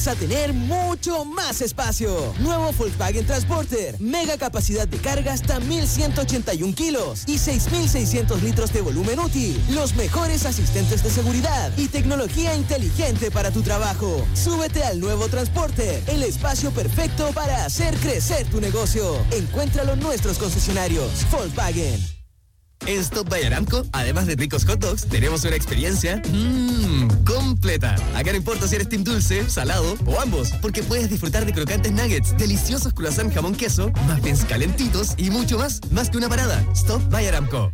vas a tener mucho más espacio. Nuevo Volkswagen Transporter. Mega capacidad de carga hasta 1.181 kilos y 6.600 litros de volumen útil. Los mejores asistentes de seguridad y tecnología inteligente para tu trabajo. Súbete al nuevo Transporter, el espacio perfecto para hacer crecer tu negocio. Encuéntralo en nuestros concesionarios. Volkswagen. En Stop by Aramco, además de ricos hot dogs, tenemos una experiencia completa. Acá no importa si eres team dulce, salado o ambos, porque puedes disfrutar de crocantes nuggets, deliciosos croissant jamón queso, muffins calentitos y mucho más que una parada. Stop by Aramco.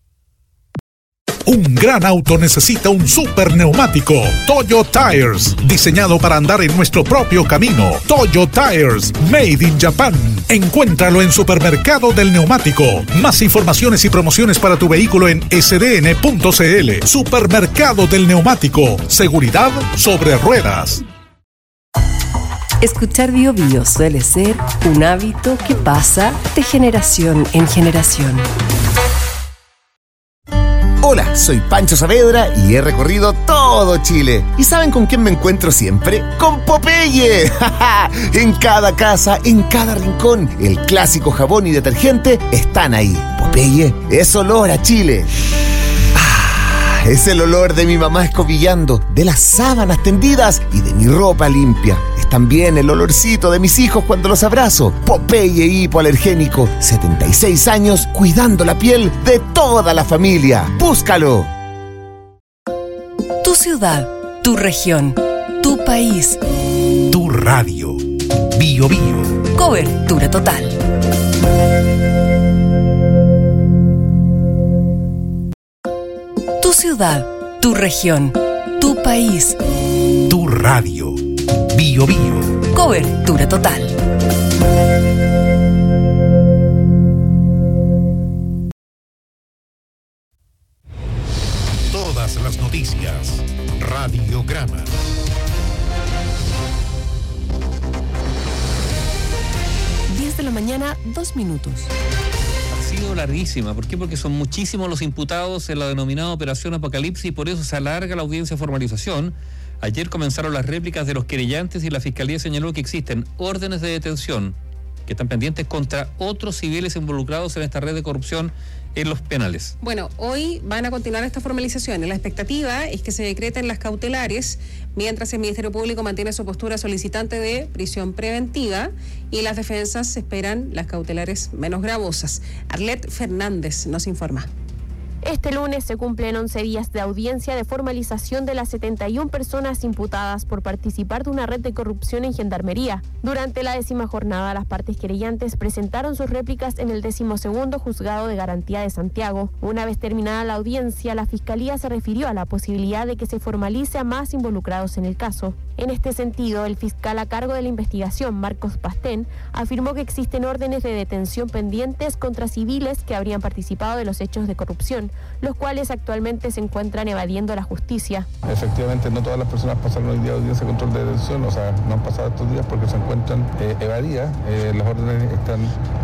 Un gran auto necesita un super neumático. Toyo Tires, diseñado para andar en nuestro propio camino. Toyo Tires, made in Japan. Encuéntralo en Supermercado del Neumático. Más informaciones y promociones para tu vehículo en sdn.cl. Supermercado del Neumático. Seguridad sobre ruedas. Escuchar Bio Bio suele ser un hábito que pasa de generación en generación. Hola, soy Pancho Saavedra y he recorrido todo Chile. ¿Y saben con quién me encuentro siempre? ¡Con Popeye! En cada casa, en cada rincón, el clásico jabón y detergente están ahí. Popeye es olor a Chile. Es el olor de mi mamá escobillando, de las sábanas tendidas y de mi ropa limpia. Es también el olorcito de mis hijos cuando los abrazo. Popeye hipoalergénico, 76 años cuidando la piel de toda la familia. ¡Búscalo! Tu ciudad, tu región, tu país. Tu radio. Bio Bio. Cobertura total. Tu ciudad, tu región, tu país. Tu radio. Bio Bio. Cobertura total. Todas las noticias. Radiograma. De la mañana, 2 minutos. Ha sido larguísima. ¿Por qué? Porque son muchísimos los imputados en la denominada Operación Apocalipsis y por eso se alarga la audiencia de formalización. Ayer comenzaron las réplicas de los querellantes y la Fiscalía señaló que existen órdenes de detención que están pendientes contra otros civiles involucrados en esta red de corrupción en los penales. Bueno, hoy van a continuar estas formalizaciones. La expectativa es que se decreten las cautelares mientras el Ministerio Público mantiene su postura solicitante de prisión preventiva y las defensas esperan las cautelares menos gravosas. Arlet Fernández nos informa. Este lunes se cumplen 11 días de audiencia de formalización de las 71 personas imputadas por participar de una red de corrupción en Gendarmería. Durante la 10ª jornada, las partes querellantes presentaron sus réplicas en el 12º Juzgado de Garantía de Santiago. Una vez terminada la audiencia, la Fiscalía se refirió a la posibilidad de que se formalice a más involucrados en el caso. En este sentido, el fiscal a cargo de la investigación, Marcos Pastén, afirmó que existen órdenes de detención pendientes contra civiles que habrían participado de los hechos de corrupción, los cuales actualmente se encuentran evadiendo la justicia. Efectivamente, no todas las personas pasaron hoy día a audiencia de control de detención, o sea, no han pasado estos días porque se encuentran evadidas. Las órdenes están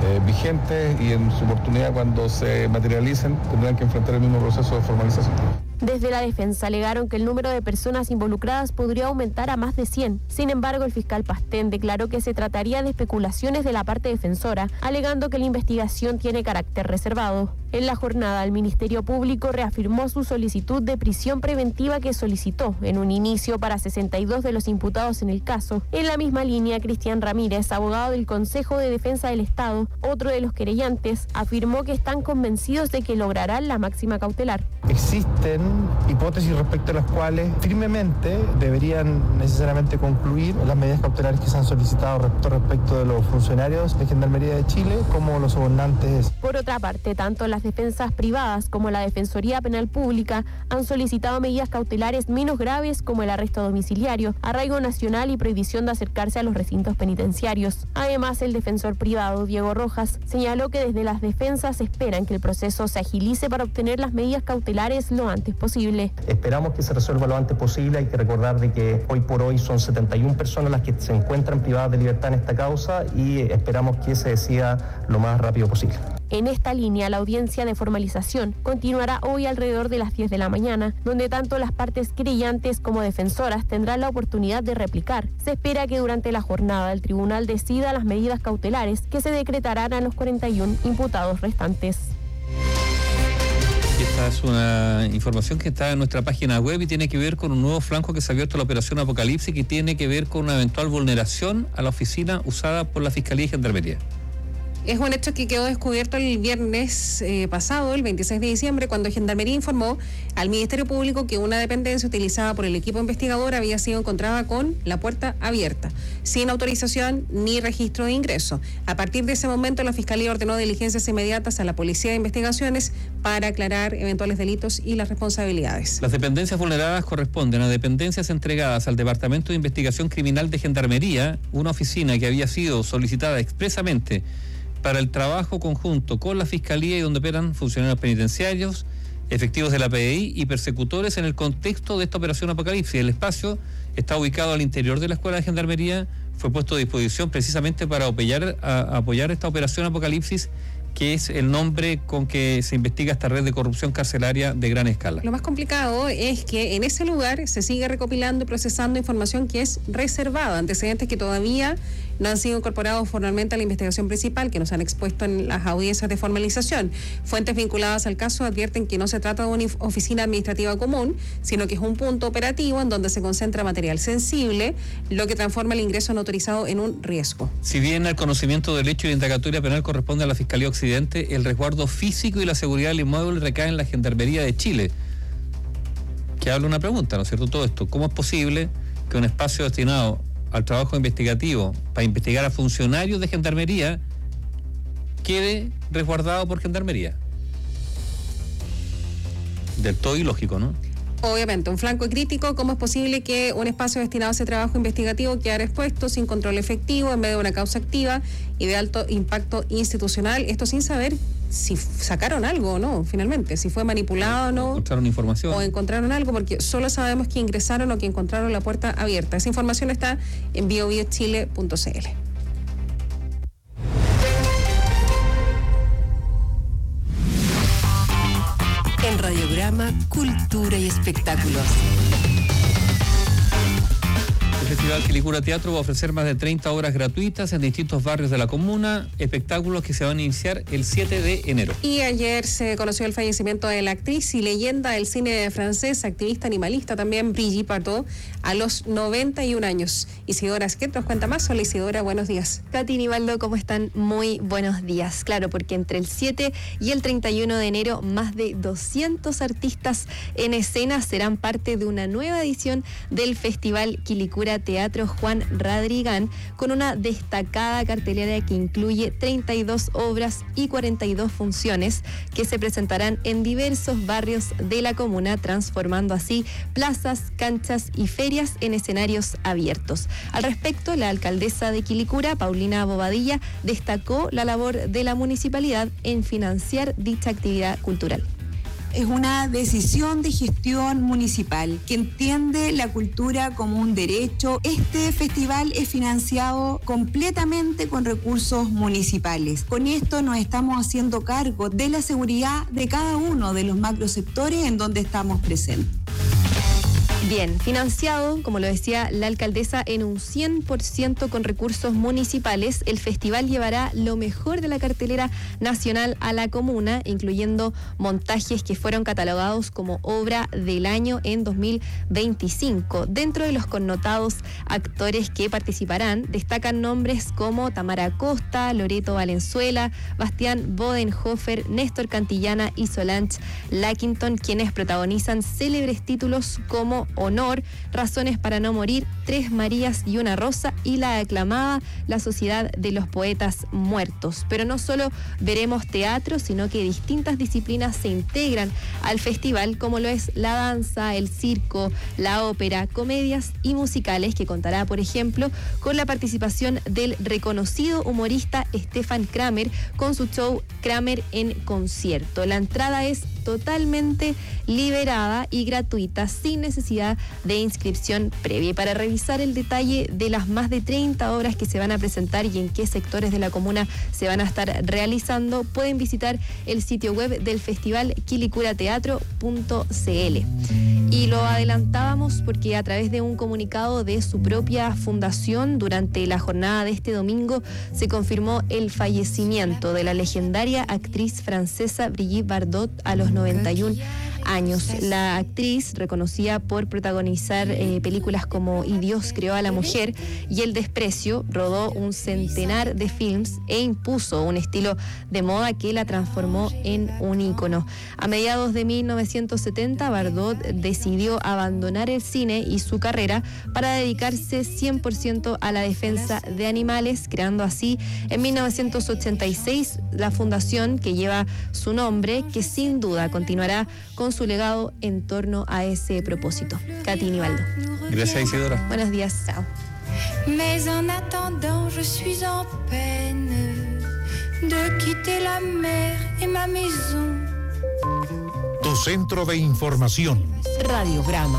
vigentes y en su oportunidad, cuando se materialicen, tendrán que enfrentar el mismo proceso de formalización. Desde la defensa alegaron que el número de personas involucradas podría aumentar a más de 100. Sin embargo, el fiscal Pastén declaró que se trataría de especulaciones de la parte defensora, alegando que la investigación tiene carácter reservado. En la jornada, el Ministerio Público reafirmó su solicitud de prisión preventiva que solicitó en un inicio para 62 de los imputados en el caso. En la misma línea, Cristian Ramírez, abogado del Consejo de Defensa del Estado, otro de los querellantes, afirmó que están convencidos de que lograrán la máxima cautelar. Existen hipótesis respecto a las cuales firmemente deberían necesariamente concluir las medidas cautelares que se han solicitado respecto de los funcionarios de Gendarmería de Chile como los sobornantes. Por otra parte, tanto las defensas privadas como la Defensoría Penal Pública han solicitado medidas cautelares menos graves como el arresto domiciliario, arraigo nacional y prohibición de acercarse a los recintos penitenciarios. Además, el defensor privado, Diego Rojas, señaló que desde las defensas esperan que el proceso se agilice para obtener las medidas cautelares cautelares lo antes posible. Esperamos que se resuelva lo antes posible. Hay que recordar de que hoy por hoy son 71 personas las que se encuentran privadas de libertad en esta causa y esperamos que se decida lo más rápido posible. En esta línea, la audiencia de formalización continuará hoy alrededor de las 10 de la mañana, donde tanto las partes querellantes como defensoras tendrán la oportunidad de replicar. Se espera que durante la jornada el tribunal decida las medidas cautelares que se decretarán a los 41 imputados restantes. Esta es una información que está en nuestra página web y tiene que ver con un nuevo flanco que se ha abierto a la operación Apocalipsis, que tiene que ver con una eventual vulneración a la oficina usada por la Fiscalía y Gendarmería. Es un hecho que quedó descubierto el viernes pasado, el 26 de diciembre, cuando Gendarmería informó al Ministerio Público que una dependencia utilizada por el equipo investigador había sido encontrada con la puerta abierta, sin autorización ni registro de ingreso. A partir de ese momento, la Fiscalía ordenó diligencias inmediatas a la Policía de Investigaciones para aclarar eventuales delitos y las responsabilidades. Las dependencias vulneradas corresponden a dependencias entregadas al Departamento de Investigación Criminal de Gendarmería, una oficina que había sido solicitada expresamente para el trabajo conjunto con la Fiscalía y donde operan funcionarios penitenciarios, efectivos de la PDI y persecutores en el contexto de esta operación Apocalipsis. El espacio está ubicado al interior de la Escuela de Gendarmería, fue puesto a disposición precisamente para apoyar esta operación Apocalipsis, que es el nombre con que se investiga esta red de corrupción carcelaria de gran escala. Lo más complicado es que en ese lugar se sigue recopilando y procesando información que es reservada, antecedentes que todavía no han sido incorporados formalmente a la investigación principal, que nos han expuesto en las audiencias de formalización. Fuentes vinculadas al caso advierten que no se trata de una oficina administrativa común, sino que es un punto operativo en donde se concentra material sensible, lo que transforma el ingreso no autorizado en un riesgo. Si bien el conocimiento del hecho de indagatoria penal corresponde a la Fiscalía Occidente, el resguardo físico y la seguridad del inmueble recaen en la Gendarmería de Chile. Que habla una pregunta, ¿no es cierto? Todo esto, ¿cómo es posible que un espacio destinado al trabajo investigativo para investigar a funcionarios de Gendarmería quede resguardado por Gendarmería? Del todo ilógico, ¿no? Obviamente, un flanco crítico. ¿Cómo es posible que un espacio destinado a ese trabajo investigativo quedara expuesto sin control efectivo en medio de una causa activa y de alto impacto institucional? Esto sin saber si sacaron algo o no, finalmente, si fue manipulado o no. Encontraron información. O encontraron algo, porque solo sabemos que ingresaron o que encontraron la puerta abierta. Esa información está en biobiochile.cl. En Radiograma, Cultura y Espectáculos. El Festival Quilicura Teatro va a ofrecer más de 30 obras gratuitas en distintos barrios de la comuna, espectáculos que se van a iniciar el 7 de enero. Y ayer se conoció el fallecimiento de la actriz y leyenda del cine francés, activista animalista también, Brigitte Bardot, a los 91 años. Isidora Asquet nos cuenta más. Hola Isidora, buenos días. Katy, Nivaldo, ¿cómo están? Muy buenos días. Claro, porque entre el 7 y el 31 de enero, más de 200 artistas en escena serán parte de una nueva edición del Festival Quilicura Teatro Juan Radrigán, con una destacada cartelera que incluye 32 obras y 42 funciones que se presentarán en diversos barrios de la comuna, transformando así plazas, canchas y ferias en escenarios abiertos. Al respecto, la alcaldesa de Quilicura, Paulina Bobadilla, destacó la labor de la municipalidad en financiar dicha actividad cultural. Es una decisión de gestión municipal que entiende la cultura como un derecho. Este festival es financiado completamente con recursos municipales. Con esto nos estamos haciendo cargo de la seguridad de cada uno de los macrosectores en donde estamos presentes. Bien, financiado, como lo decía la alcaldesa, en un 100% con recursos municipales, el festival llevará lo mejor de la cartelera nacional a la comuna, incluyendo montajes que fueron catalogados como obra del año en 2025. Dentro de los connotados actores que participarán, destacan nombres como Tamara Costa, Loreto Valenzuela, Bastián Bodenhofer, Néstor Cantillana y Solange Lackington, quienes protagonizan célebres títulos como Honor, Razones para no morir, Tres Marías y una Rosa y la aclamada La Sociedad de los Poetas Muertos. Pero no solo veremos teatro, sino que distintas disciplinas se integran al festival, como lo es la danza, el circo, la ópera, comedias y musicales, que contará, por ejemplo, con la participación del reconocido humorista Stefan Kramer con su show Kramer en concierto. La entrada es totalmente liberada y gratuita, sin necesidad de inscripción previa. Y para revisar el detalle de las más de 30 obras que se van a presentar y en qué sectores de la comuna se van a estar realizando, pueden visitar el sitio web del festival quilicurateatro.cl. Y lo adelantábamos porque a través de un comunicado de su propia fundación, durante la jornada de este domingo se confirmó el fallecimiento de la legendaria actriz francesa Brigitte Bardot a los 91 años. La actriz, reconocida por protagonizar películas como Y Dios creó a la mujer y El desprecio, rodó un centenar de films e impuso un estilo de moda que la transformó en un ícono. A mediados de 1970, Bardot decidió abandonar el cine y su carrera para dedicarse 100% a la defensa de animales, creando así en 1986 la fundación que lleva su nombre, que sin duda continuará con su legado en torno a ese propósito. Katy Nivaldo. Gracias, Isidora. Buenos días. Chao. Mais en attendant, je suis en peine de quitter la mer et ma maison. Tu centro de información. Radiograma.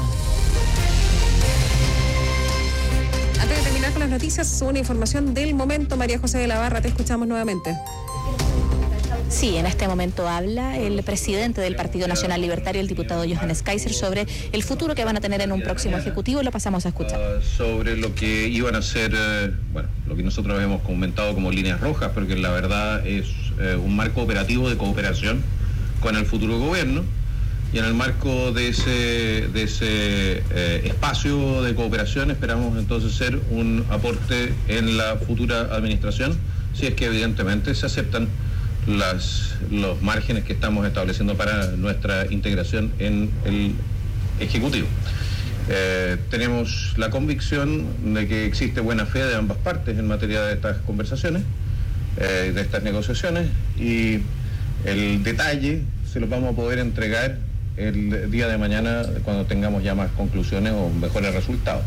Antes de terminar con las noticias, una información del momento. María José de la Barra, te escuchamos nuevamente. Sí, en este momento habla el presidente del Partido Nacional Libertario, el diputado Johannes Kaiser, sobre el futuro que van a tener en un próximo ejecutivo. Lo pasamos a escuchar. Sobre lo que iban a ser, lo que nosotros hemos comentado como líneas rojas, pero que la verdad es un marco operativo de cooperación con el futuro gobierno. Y en el marco de ese espacio de cooperación esperamos entonces ser un aporte en la futura administración, si es que evidentemente se aceptan los márgenes que estamos estableciendo para nuestra integración en el Ejecutivo. Tenemos la convicción de que existe buena fe de ambas partes en materia de estas conversaciones, de estas negociaciones, y el detalle se los vamos a poder entregar el día de mañana cuando tengamos ya más conclusiones o mejores resultados.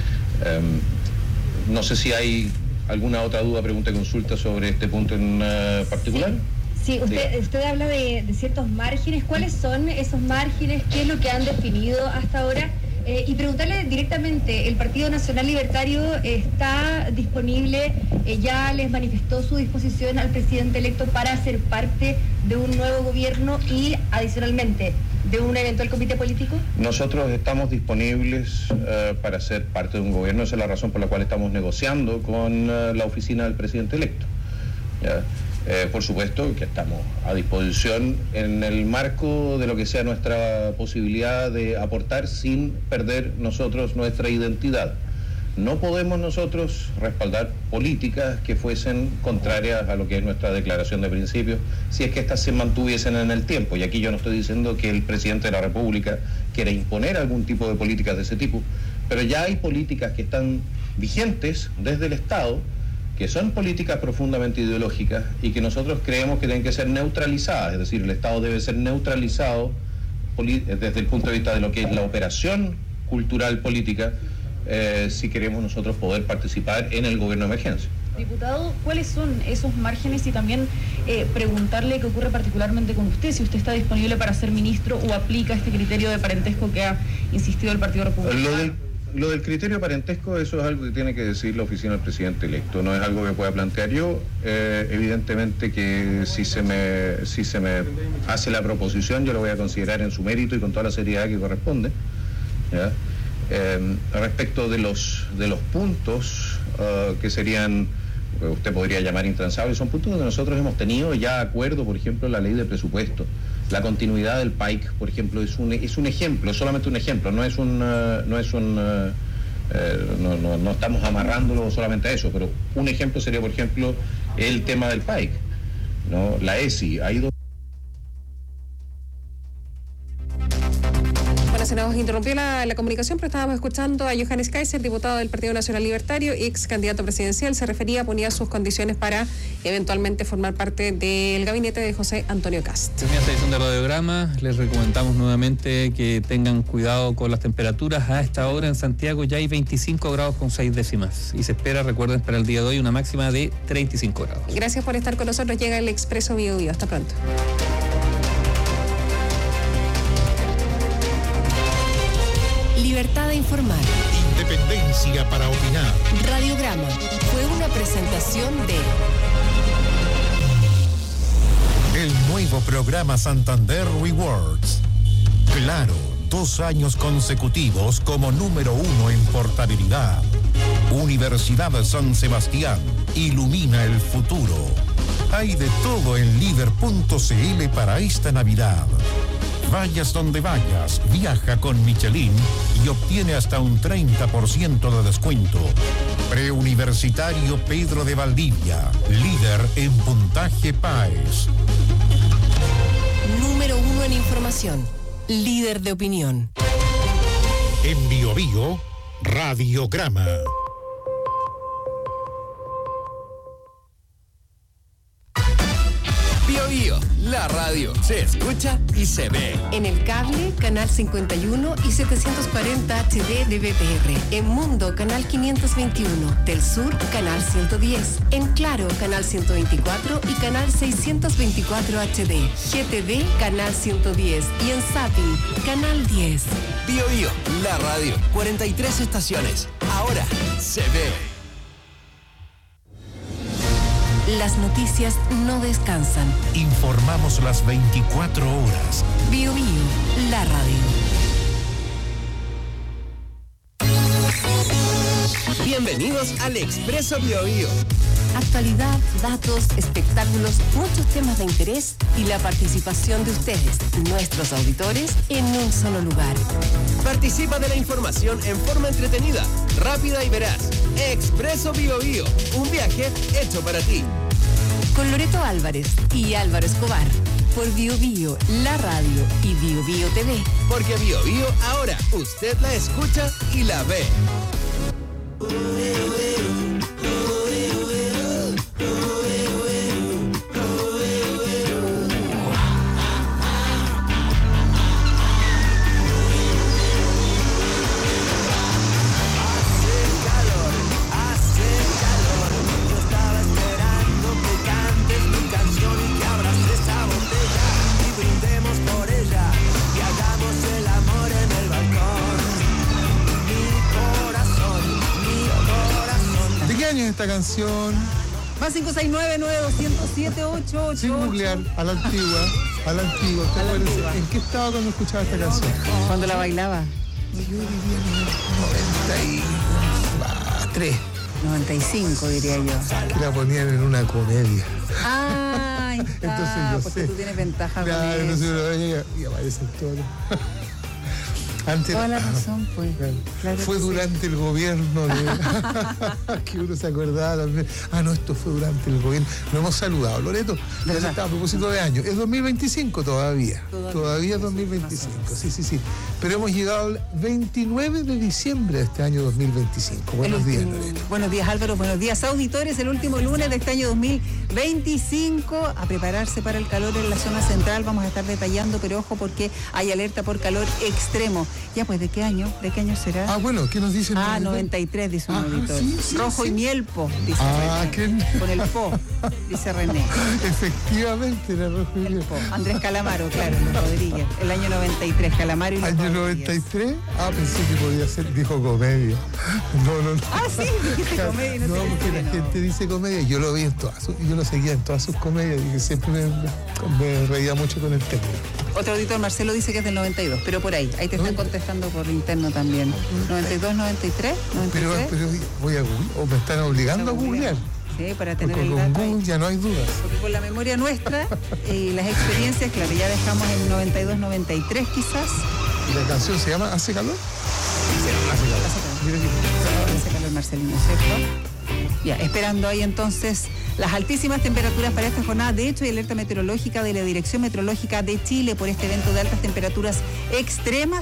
No sé si hay alguna otra duda, pregunta, consulta sobre este punto en particular. Sí, usted habla de ciertos márgenes. ¿Cuáles son esos márgenes? ¿Qué es lo que han definido hasta ahora? Y preguntarle directamente, ¿el Partido Nacional Libertario está disponible, ya les manifestó su disposición al presidente electo para ser parte de un nuevo gobierno y, adicionalmente, de un eventual comité político? Nosotros estamos disponibles para ser parte de un gobierno. Esa es la razón por la cual estamos negociando con la oficina del presidente electo. ¿Ya? Por supuesto que estamos a disposición en el marco de lo que sea nuestra posibilidad de aportar sin perder nosotros nuestra identidad. No podemos nosotros respaldar políticas que fuesen contrarias a lo que es nuestra declaración de principios, si es que éstas se mantuviesen en el tiempo. Y aquí yo no estoy diciendo que el presidente de la República quiera imponer algún tipo de políticas de ese tipo, pero ya hay políticas que están vigentes desde el Estado, que son políticas profundamente ideológicas y que nosotros creemos que tienen que ser neutralizadas, es decir, el Estado debe ser neutralizado desde el punto de vista de lo que es la operación cultural política, si queremos nosotros poder participar en el gobierno de emergencia. Diputado, ¿cuáles son esos márgenes? Y también preguntarle qué ocurre particularmente con usted, si usted está disponible para ser ministro o aplica este criterio de parentesco que ha insistido el Partido Republicano. Lo del criterio parentesco, eso es algo que tiene que decir la oficina del presidente electo, no es algo que pueda plantear yo. Evidentemente que si se me hace la proposición, yo lo voy a considerar en su mérito y con toda la seriedad que corresponde, ¿ya? Respecto de los puntos que serían, usted podría llamar intransables, son puntos donde nosotros hemos tenido ya acuerdo, por ejemplo, la ley de presupuesto. La continuidad del PAIC, por ejemplo, es un ejemplo, es solamente un ejemplo, no estamos amarrándolo solamente a eso, pero un ejemplo sería, por ejemplo, el tema del PAIC, ¿no? La ESI ha ido... Bueno, se nos interrumpió la comunicación, pero estábamos escuchando a Johannes Kaiser, diputado del Partido Nacional Libertario, ex candidato presidencial. Se refería, ponía sus condiciones para eventualmente formar parte del gabinete de José Antonio Kast. En esta edición de Radiograma les recomendamos nuevamente que tengan cuidado con las temperaturas. A esta hora en Santiago ya hay 25 grados con 6 décimas y se espera, recuerden, para el día de hoy una máxima de 35 grados. Gracias por estar con nosotros. Llega el Expreso Bio Bio. Hasta pronto. Libertad de informar. Independencia para opinar. Radiograma fue una presentación de El nuevo programa Santander Rewards. Claro, 2 años consecutivos como número 1 en portabilidad. Universidad San Sebastián. Ilumina el futuro. Hay de todo en líder.cl para esta Navidad. Vayas donde vayas, viaja con Michelin y obtiene hasta un 30% de descuento. Preuniversitario Pedro de Valdivia, líder en puntaje PAES. número 1 en información, líder de opinión. En Bio Bio, Radiograma. Bio Bio, la radio se escucha y se ve. En el cable, canal 51 y 740 HD de BTR. En Mundo, canal 521. Del Sur, canal 110. En Claro, canal 124 y canal 624 HD. GTV, canal 110. Y en Sapi, canal 10. Bio Bio, la radio, 43 estaciones. Ahora se ve. Las noticias no descansan. Informamos las 24 horas. Bio Bio, la radio. Bienvenidos al Expreso Bio Bio. Actualidad, datos, espectáculos, muchos temas de interés y la participación de ustedes, nuestros auditores, en un solo lugar. Participa de la información en forma entretenida, rápida y veraz. Expreso Bio Bio, un viaje hecho para ti. Con Loreto Álvarez y Álvaro Escobar, por Bio Bio, la radio y Bio Bio TV. Porque Bio Bio ahora usted la escucha y la ve. Esta canción más 569-9207-888 sin googlear, a la antigua. ¿Te acuerdas? ¿En qué estaba cuando escuchaba esta canción? Cuando la bailaba. Yo diría 93 95 diría yo. Que la ponían en una comedia. Ay, entonces yo porque sé. Tú tienes ventaja claro, con entonces y aparecen todos. Antes, toda la razón, pues. Claro fue durante el gobierno que uno se acordaba también. No, esto fue durante el gobierno. Lo hemos saludado, Loreto. Ya está a propósito de año. Es 2025 todavía. Todavía es 2025. Sí. Pero hemos llegado al 29 de diciembre de este año 2025. Buenos días, Loreto. Buenos días, Álvaro. Buenos días, auditores. El último lunes de este año 2025. A prepararse para el calor en la zona central. Vamos a estar detallando, pero ojo porque hay alerta por calor extremo. Ya, pues, ¿de qué año? ¿De qué año será? Bueno, ¿qué nos dicen? 93, dice un auditor. Sí, Rojo y miel, po, dice René. Con el po, dice René. Efectivamente, era rojo y miel. Andrés Calamaro, claro, Rodríguez. El año 93, Calamaro y ¿Año 93? Pensé que podía ser, dijo comedia. No. Sí, dijiste comedia. No, porque la gente dice comedia. Yo lo vi yo lo seguía en todas sus comedias y que siempre me reía mucho con el tema. Otro auditor, Marcelo, dice que es del 92, pero por ahí te están contestando por interno también. 92, 93, 93. Pero voy a googlear, o me están obligando a googlear. Sí, para tener porque el con Google ya no hay dudas. Porque con la memoria nuestra y las experiencias, claro, ya dejamos en 92, 93 quizás. ¿Y la canción se llama ¿Hace calor? Sí, Hace calor, Marcelino, ¿cierto? Ya, esperando ahí entonces las altísimas temperaturas para esta jornada. De hecho, hay alerta meteorológica de la Dirección Meteorológica de Chile por este evento de altas temperaturas extremas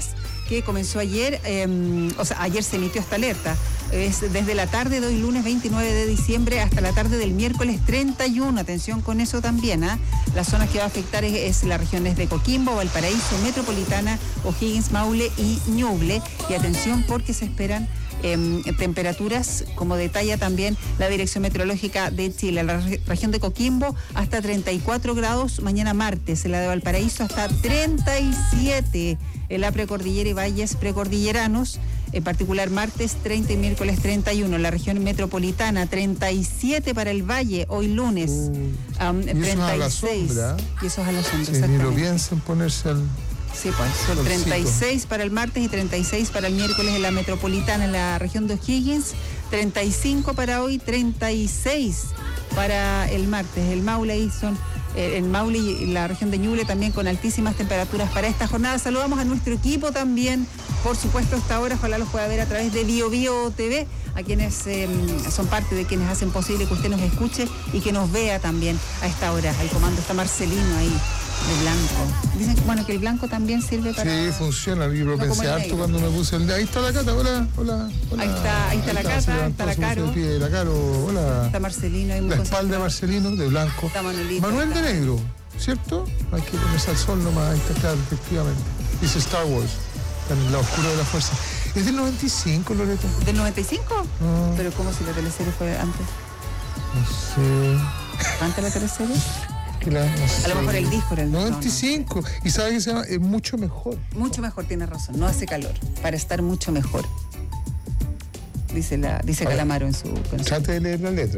que comenzó ayer, ayer se emitió esta alerta. Es desde la tarde de hoy lunes 29 de diciembre hasta la tarde del miércoles 31. Atención con eso también, ¿ah? Las zonas que va a afectar es las regiones de Coquimbo, Valparaíso, Metropolitana, O'Higgins, Maule y Ñuble. Y atención porque se esperan temperaturas, como detalla también la Dirección Meteorológica de Chile. La región de Coquimbo hasta 34 grados mañana martes, en la de Valparaíso hasta 37, en la precordillera y valles precordilleranos, en particular martes 30 y miércoles 31, la región metropolitana 37 para el valle, hoy lunes 36. Y eso es a la sombra, sí, ni lo piensen ponerse al... Sí, pues son 36 para el martes y 36 para el miércoles en la metropolitana, en la región de O'Higgins, 35 para hoy, 36 para el martes. El Maule y la región de Ñuble también con altísimas temperaturas para esta jornada. Saludamos a nuestro equipo también, por supuesto, a esta hora. Ojalá los pueda ver a través de BioBio TV, a quienes son parte de quienes hacen posible que usted nos escuche y que nos vea también a esta hora. Al comando está Marcelino ahí, de blanco. Dicen que el blanco también sirve para... Sí, funciona. Yo lo pensé harto cuando me puse el... Ahí está la Cata, hola. Ahí está la Cata, está la Caro. La Caro, hola. Está Marcelino. Ahí la espalda de Marcelino, de blanco. Está Manolito. Manuel de negro, ¿cierto? Hay que ponerse al sol nomás, ahí está claro, efectivamente. Dice Star Wars, en la oscura de la fuerza. ¿Es del 95, Loreto? ¿Del 95? Pero ¿cómo si la teleserie fue antes? No sé. ¿Antes la teleserie? No sé. A lo mejor el disco era el 95. No. Y sabe que se llama mucho mejor. Mucho mejor, tienes razón. No hace calor. Para estar mucho mejor. Dice Calamaro en su canción. Trate de leer la letra.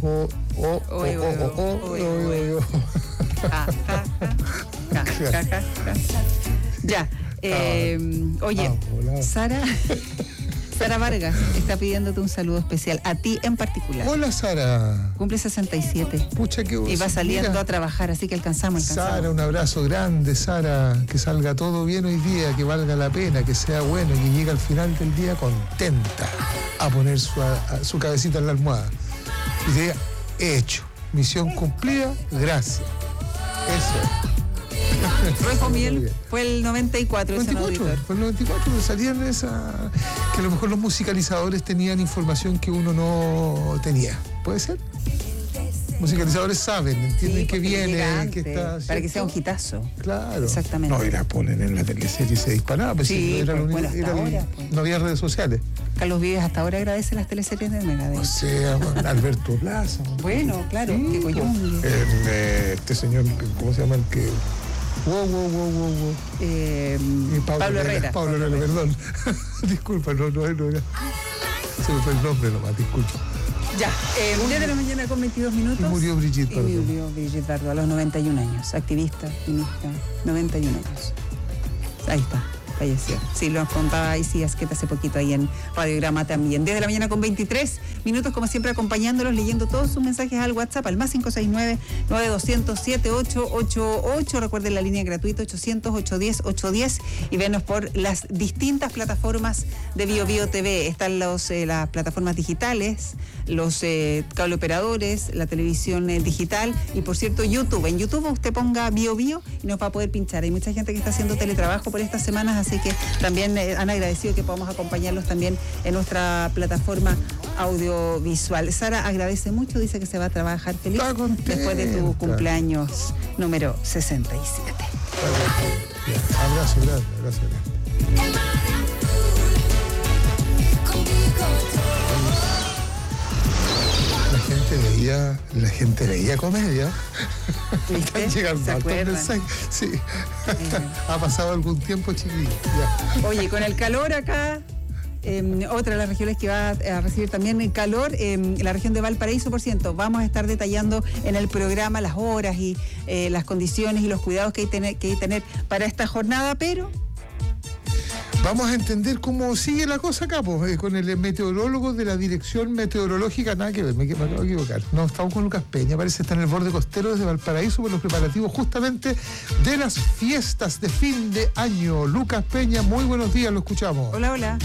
Ya. Oye, Sara Vargas está pidiéndote un saludo especial, a ti en particular. Hola, Sara. Cumple 67. Pucha, que y va saliendo a trabajar, así que alcanzamos. Sara, un abrazo grande, Sara. Que salga todo bien hoy día, que valga la pena, que sea bueno y que llegue al final del día contenta a poner su cabecita en la almohada. Y diga, hecho, misión cumplida, gracias. Eso. Rojo Miel fue el 94, fue el 94, pero salían esa... que a lo mejor los musicalizadores tenían información que uno no tenía. ¿Puede ser? Musicalizadores saben, entienden que viene, que está... ¿cierto? Para que sea un hitazo. Claro. Exactamente. No, y la ponen en la teleserie y se disparaba. Pues sí, no había redes sociales. Carlos Vives hasta ahora agradece las teleseries de Megadeth. O sea, Alberto Plaza. Bueno, claro, sí, que coyón. Este señor, ¿cómo se llama? El que... Pablo Herrera. Pablo Herrera, perdón. Disculpa, no era. Se me fue el nombre nomás, disculpa. Ya, 10 de la mañana con 22 minutos. Y murió Brigitte Bardot. Murió Brigitte Bardot a los 91 años. Activista, feminista, 91 años. Ahí está, falleció. Sí, lo contaba Isi Asqueta hace poquito ahí en Radiograma también. 10 de la mañana con 23 minutos, como siempre, acompañándolos, leyendo todos sus mensajes al WhatsApp, al más 569-9200-7888. Recuerden la línea gratuita 800-810-810 y venos por las distintas plataformas de BioBio TV. Están las plataformas digitales, los cable operadores, la televisión digital y, por cierto, YouTube. En YouTube usted ponga BioBio y nos va a poder pinchar. Hay mucha gente que está haciendo teletrabajo por estas semanas, así que también han agradecido que podamos acompañarlos también en nuestra plataforma audiovisual. Sara agradece mucho, dice que se va a trabajar feliz después de tu cumpleaños número 67. Abrazo grande. La gente veía comedia. Están llegando altos mensajes. Sí. Ha pasado algún tiempo, chiquillo. Ya. Oye, con el calor acá, otra de las regiones que va a recibir también el calor, la región de Valparaíso, por ciento. Vamos a estar detallando en el programa las horas y las condiciones y los cuidados que hay que tener para esta jornada, pero... Vamos a entender cómo sigue la cosa acá, pues, con el meteorólogo de la Dirección Meteorológica. Nada que ver, me acabo de equivocar. No, estamos con Lucas Peña, parece que está en el borde costero desde Valparaíso por los preparativos justamente de las fiestas de fin de año. Lucas Peña, muy buenos días, lo escuchamos. Hola.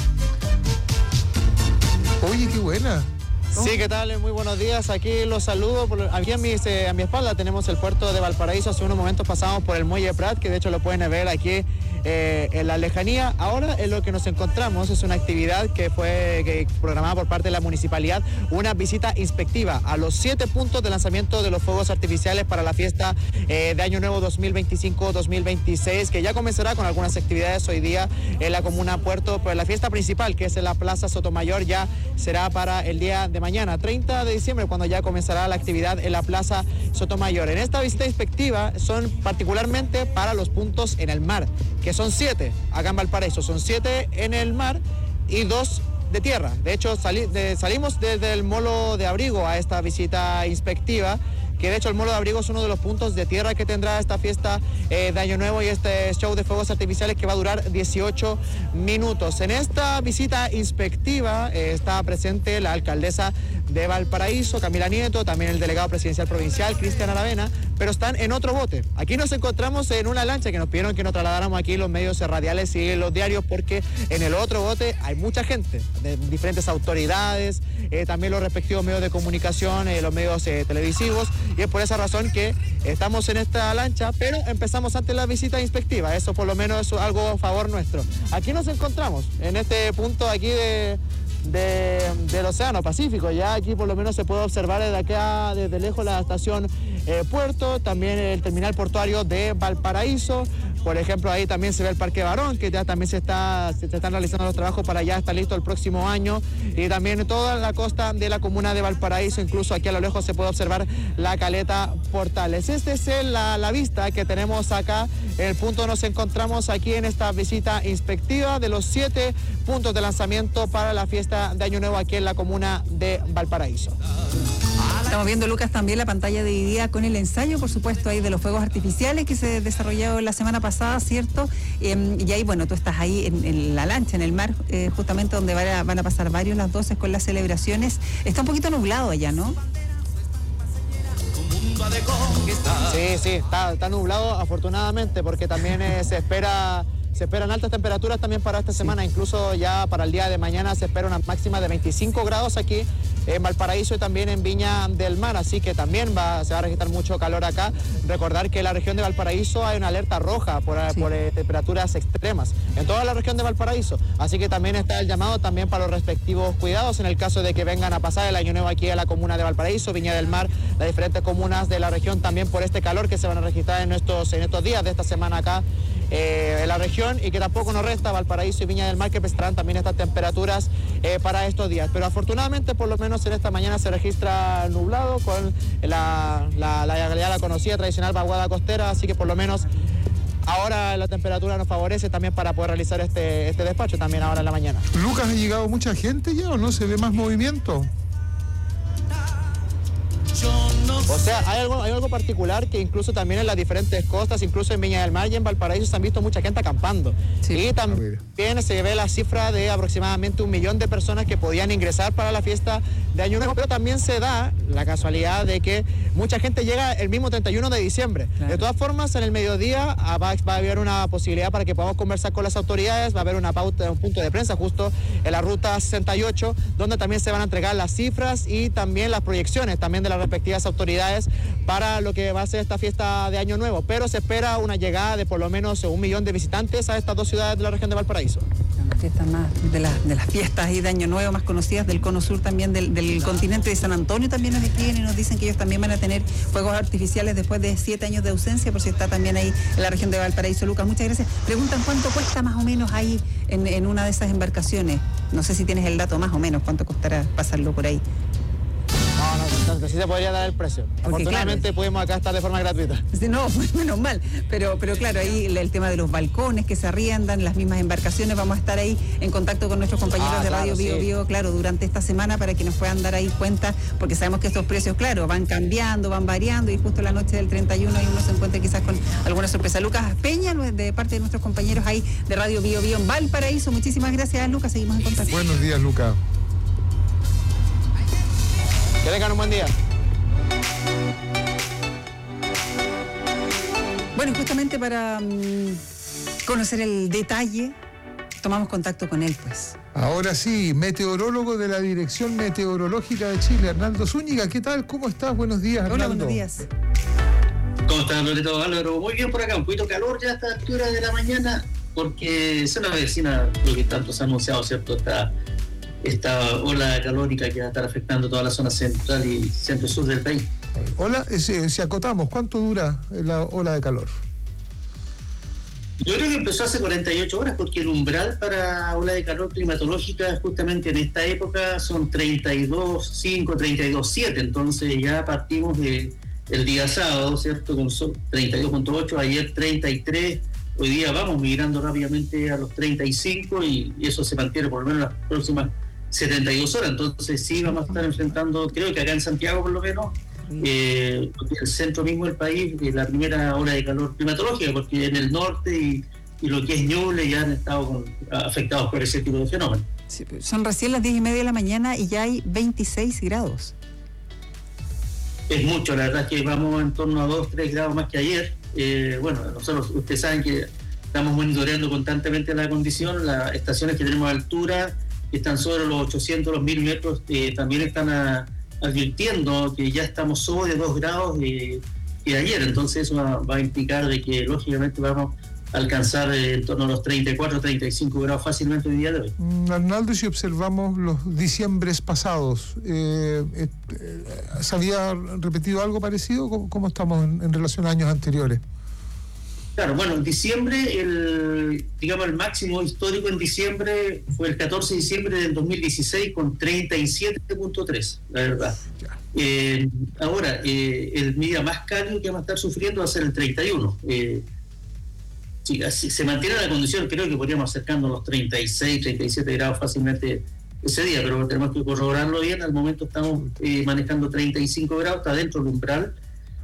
Oye, qué buena. Sí, ¿qué tal? Muy buenos días. Aquí los saludo. Aquí a mi espalda tenemos el puerto de Valparaíso. Hace unos momentos pasamos por el Muelle Prat, que de hecho lo pueden ver aquí en la lejanía. Ahora en lo que nos encontramos es una actividad que fue programada por parte de la municipalidad, una visita inspectiva a los 7 puntos de lanzamiento de los fuegos artificiales para la fiesta de Año Nuevo 2025-2026, que ya comenzará con algunas actividades hoy día en la comuna Puerto, pero la fiesta principal, que es en la Plaza Sotomayor, ya será para el día de mañana, 30 de diciembre, cuando ya comenzará la actividad en la Plaza Sotomayor. En esta visita inspectiva son particularmente para los puntos en el mar, que son 7 acá en Valparaíso, son 7 en el mar y 2 de tierra. De hecho, salimos desde el Molo de Abrigo a esta visita inspectiva, que de hecho el Molo de Abrigo es uno de los puntos de tierra que tendrá esta fiesta de Año Nuevo y este show de fuegos artificiales que va a durar 18 minutos. En esta visita inspectiva está presente la alcaldesa de Valparaíso, Camila Nieto, también el delegado presidencial provincial, Cristian Aravena, pero están en otro bote. Aquí nos encontramos en una lancha que nos pidieron que nos trasladáramos aquí los medios radiales y los diarios, porque en el otro bote hay mucha gente, de diferentes autoridades, también los respectivos medios de comunicación, los medios televisivos, y es por esa razón que estamos en esta lancha, pero empezamos antes la visita inspectiva. Eso por lo menos es algo a favor nuestro. Aquí nos encontramos, en este punto aquí del Océano Pacífico. Ya aquí por lo menos se puede observar desde acá, desde lejos, la estación Puerto, también el terminal portuario de Valparaíso. Por ejemplo, ahí también se ve el Parque Barón, que ya también se están realizando los trabajos para ya estar listo el próximo año. Y también toda la costa de la comuna de Valparaíso, incluso aquí a lo lejos se puede observar la caleta Portales. Esta es la vista que tenemos acá. En el punto nos encontramos aquí en esta visita inspectiva de los 7 puntos de lanzamiento para la fiesta de Año Nuevo aquí en la comuna de Valparaíso. Estamos viendo, Lucas, también la pantalla dividida con el ensayo, por supuesto, ahí de los fuegos artificiales que se desarrolló la semana pasada, ¿cierto? Y ahí, bueno, tú estás ahí en la lancha, en el mar, justamente donde van a pasar varios las 12 con las celebraciones. Está un poquito nublado allá, ¿no? Sí, está nublado, afortunadamente, porque también se esperan altas temperaturas también para esta semana, incluso ya para el día de mañana se espera una máxima de 25 grados aquí en Valparaíso y también en Viña del Mar, así que también se va a registrar mucho calor acá. Recordar que en la región de Valparaíso hay una alerta roja por temperaturas extremas en toda la región de Valparaíso, así que también está el llamado también para los respectivos cuidados en el caso de que vengan a pasar el Año Nuevo aquí a la comuna de Valparaíso, Viña del Mar, las diferentes comunas de la región, también por este calor que se van a registrar en estos días de esta semana acá en la región, y que tampoco nos resta Valparaíso y Viña del Mar, que estarán también estas temperaturas para estos días. Pero afortunadamente, por lo menos en esta mañana se registra nublado con la conocida tradicional vaguada costera, así que por lo menos ahora la temperatura nos favorece también para poder realizar este despacho también ahora en la mañana. Lucas, ¿ha llegado mucha gente ya o no se ve más movimiento? O sea, hay algo particular que incluso también en las diferentes costas, incluso en Viña del Mar y en Valparaíso, se han visto mucha gente acampando. Sí. Y también se ve la cifra de aproximadamente 1 millón de personas que podían ingresar para la fiesta de Año Nuevo, pero también se da la casualidad de que mucha gente llega el mismo 31 de diciembre. Claro. De todas formas, en el mediodía va a haber una posibilidad para que podamos conversar con las autoridades, va a haber un punto de prensa justo en la ruta 68, donde también se van a entregar las cifras y también las proyecciones también de las respectivas autoridades para lo que va a ser esta fiesta de Año Nuevo, pero se espera una llegada de por lo menos 1 millón de visitantes a estas 2 ciudades de la región de Valparaíso. Una fiesta más de las fiestas ahí de Año Nuevo más conocidas del cono sur, también del continente de San Antonio también nos escriben y nos dicen que ellos también van a tener fuegos artificiales después de 7 años de ausencia, por si está también ahí en la región de Valparaíso. Lucas, muchas gracias. Preguntan cuánto cuesta más o menos ahí en una de esas embarcaciones. No sé si tienes el dato más o menos, cuánto costará pasarlo por ahí. No, sí se podría dar el precio. Porque afortunadamente claro, pudimos acá estar de forma gratuita. Sí, no, menos mal. Pero claro, ahí el tema de los balcones que se arriendan, las mismas embarcaciones, vamos a estar ahí en contacto con nuestros compañeros de Radio Bio Bio, claro, durante esta semana para que nos puedan dar ahí cuenta, porque sabemos que estos precios, claro, van cambiando, van variando y justo la noche del 31 ahí uno se encuentra quizás con alguna sorpresa. Lucas Peña, de parte de nuestros compañeros ahí de Radio Bio Bio en Valparaíso. Muchísimas gracias, Lucas. Seguimos en contacto. Buenos días, Lucas. Que tengan un buen día. Bueno, justamente para conocer el detalle, tomamos contacto con él, pues. Ahora sí, meteorólogo de la Dirección Meteorológica de Chile, Arnaldo Zúñiga. ¿Qué tal? ¿Cómo estás? Buenos días, Arnaldo. Hola, buenos días. ¿Cómo estás, Loreto Álvaro? Muy bien por acá, un poquito calor ya a esta altura de la mañana. porque se nos avecina lo que tanto se ha anunciado, ¿cierto? Esta ola calórica que va a estar afectando toda la zona central y centro-sur del país. Hola, si acotamos, ¿cuánto dura la ola de calor? Yo creo que empezó hace 48 horas, porque el umbral para ola de calor climatológica justamente en esta época son 32.5, 32.7, entonces ya partimos el día sábado, ¿cierto? Con 32.8, ayer 33, hoy día vamos migrando rápidamente a los 35 y eso se mantiene por lo menos las próximas 72 horas, entonces sí vamos a estar enfrentando, creo que acá en Santiago por lo menos, el centro mismo del país, la primera ola de calor climatológica, porque en el norte y lo que es Ñuble ya han estado afectados por ese tipo de fenómenos. Sí, son recién las 10:30 de la mañana y ya hay 26 grados. Es mucho, la verdad es que vamos en torno a 2-3 grados más que ayer. Bueno, nosotros, ustedes saben que estamos monitoreando constantemente la condición, las estaciones que tenemos a altura, que están sobre los 800, los 1000 metros, también están advirtiendo que ya estamos sobre 2 grados de ayer, entonces eso va a implicar de que lógicamente vamos a alcanzar en torno a los 34, 35 grados fácilmente el día de hoy. Arnaldo, si observamos los diciembres pasados, ¿se había repetido algo parecido? ¿Cómo estamos en relación a años anteriores? Claro, bueno, en diciembre, el máximo histórico en diciembre fue el 14 de diciembre del 2016 con 37.3, la verdad. Ahora, el día más cálido que vamos a estar sufriendo va a ser el 31. Si se mantiene la condición, creo que podríamos acercarnos a los 36, 37 grados fácilmente ese día, pero tenemos que corroborarlo bien. Al momento estamos manejando 35 grados, está dentro del umbral.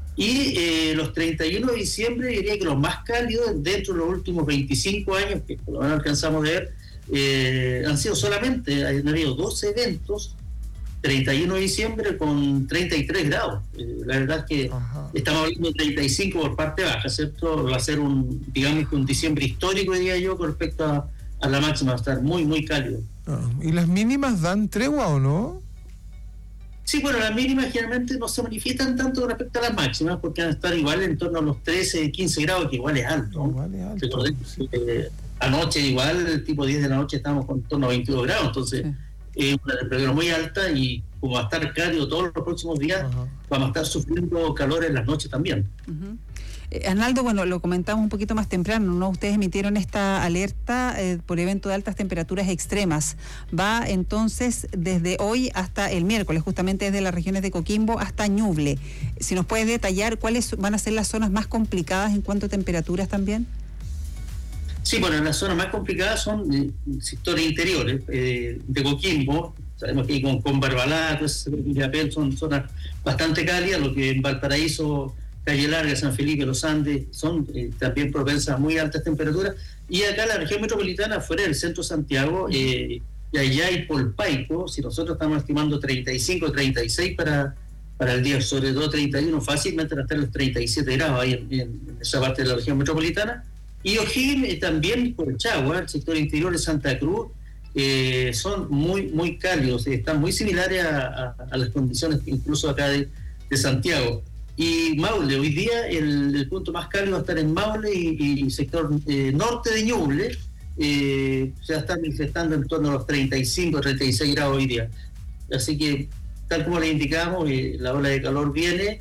Y los 31 de diciembre, diría que los más cálidos dentro de los últimos 25 años, que por lo menos alcanzamos a ver, han sido solamente, han habido 12 eventos, 31 de diciembre con 33 grados. La verdad es que estamos hablando de 35 por parte baja, ¿cierto? Va a ser un diciembre histórico, diría yo, con respecto a la máxima, va a estar muy, muy cálido. ¿Y las mínimas dan tregua o no? Sí, bueno, las mínimas generalmente no se manifiestan tanto con respecto a las máximas, porque van a estar igual en torno a los 13, 15 grados, que igual es alto. Anoche igual, tipo 10 de la noche estábamos con torno a 22 grados, entonces es una temperatura muy alta y como va a estar cálido todos los próximos días, vamos a estar sufriendo calor en las noches también. Arnaldo, bueno, lo comentamos un poquito más temprano, ¿no? Ustedes emitieron esta alerta por evento de altas temperaturas extremas. Va entonces desde hoy hasta el miércoles, justamente desde las regiones de Coquimbo hasta Ñuble. Si nos puedes detallar cuáles van a ser las zonas más complicadas en cuanto a temperaturas también. Sí, bueno, las zonas más complicadas son sectores interiores de Coquimbo. Sabemos que con Barbalá, son zonas bastante cálidas, lo que en Valparaíso, Calle Larga, San Felipe, Los Andes, son también propensas a muy altas temperaturas. Y acá la región metropolitana, fuera del centro de Santiago, y allá hay Polpaico, si nosotros estamos estimando 35, 36 para el día, sobre todo 31, fácilmente hasta los 37 grados ahí en esa parte de la región metropolitana. Y O'Higgins también por Chagua, el sector interior de Santa Cruz, son muy, muy cálidos, están muy similares a las condiciones incluso acá de Santiago. Y Maule, hoy día el punto más cálido va a estar en Maule y sector norte de Ñuble, se va a estar manifestando en torno a los 35, 36 grados hoy día. Así que, tal como le indicamos, la ola de calor viene,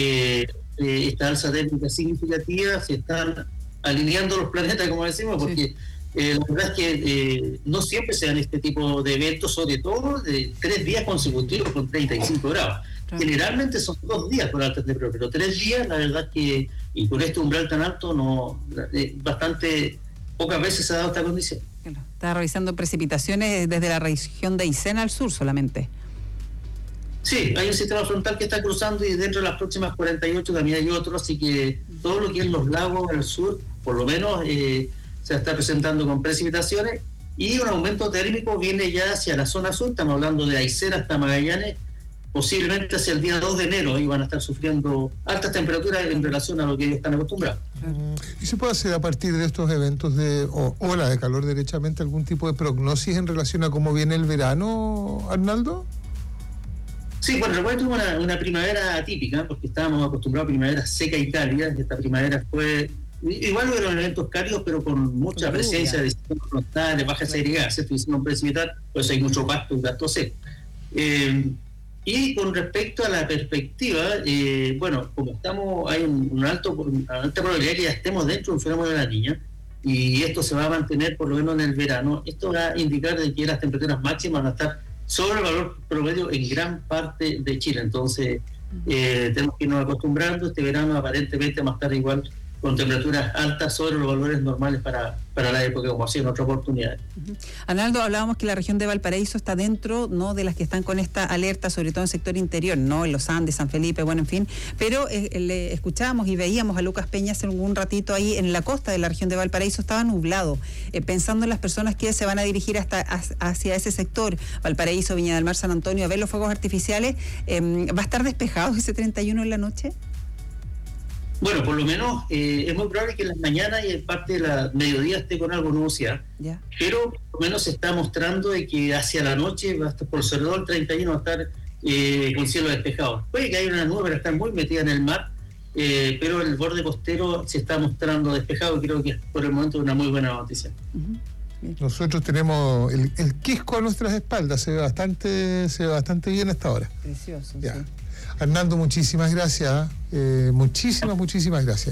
esta alza térmica significativa, se están alineando los planetas, como decimos, porque la verdad es que no siempre se dan este tipo de eventos, sobre todo de 3 días consecutivos con 35 grados. Generalmente son 2 días con alta temperatura, pero 3 días, la verdad que, y con este umbral tan alto, bastante pocas veces se ha dado esta condición. Está revisando precipitaciones desde la región de Aysén al sur solamente. Sí, hay un sistema frontal que está cruzando y dentro de las próximas 48 también hay otro, así que todo lo que es los lagos al sur, por lo menos, se está presentando con precipitaciones y un aumento térmico viene ya hacia la zona sur, estamos hablando de Aysén hasta Magallanes, posiblemente hacia el día 2 de enero, y van a estar sufriendo altas temperaturas en relación a lo que ellos están acostumbrados. ¿Y se puede hacer a partir de estos eventos de ola de calor derechamente algún tipo de prognosis en relación a cómo viene el verano, Arnaldo? Sí, bueno, recuerdo una primavera atípica, porque estábamos acostumbrados a primaveras secas y cálidas. Esta primavera fue igual hubieron eventos cálidos, pero con mucha presencia de ciclones frontales, baja seriedad, ¿cierto? Y si no precipitar, pues hay mucho pasto y gasto seco. Y con respecto a la perspectiva, bueno, como estamos, hay una alta probabilidad que ya estemos dentro de un fenómeno de la Niña, y esto se va a mantener por lo menos en el verano. Esto va a indicar de que las temperaturas máximas van a estar sobre el valor promedio en gran parte de Chile. Entonces, tenemos que irnos acostumbrando. Este verano aparentemente va a estar igual, con temperaturas altas sobre los valores normales para la época, como hacía en otras oportunidades. Arnaldo, hablábamos que la región de Valparaíso está dentro, ¿no?, de las que están con esta alerta, sobre todo en el sector interior, ¿no?, en los Andes, San Felipe, bueno, en fin, pero le escuchábamos y veíamos a Lucas Peña hace un ratito ahí en la costa de la región de Valparaíso, estaba nublado, pensando en las personas que se van a dirigir hacia ese sector, Valparaíso, Viña del Mar, San Antonio, a ver los fuegos artificiales, ¿va a estar despejado ese 31 en la noche? Bueno, por lo menos es muy probable que en las mañanas y en parte de la mediodía esté con algo nubosidad, pero por lo menos se está mostrando de que hacia la noche, va a estar por sobre todo el 31, va a estar con cielo despejado. Puede que haya una nube para estar muy metida en el mar, pero el borde costero se está mostrando despejado y creo que por el momento es una muy buena noticia. Nosotros tenemos el Quisco a nuestras espaldas, se ve bastante bien hasta ahora. Precioso, ya. Sí. Hernando, muchísimas gracias. Muchísimas gracias.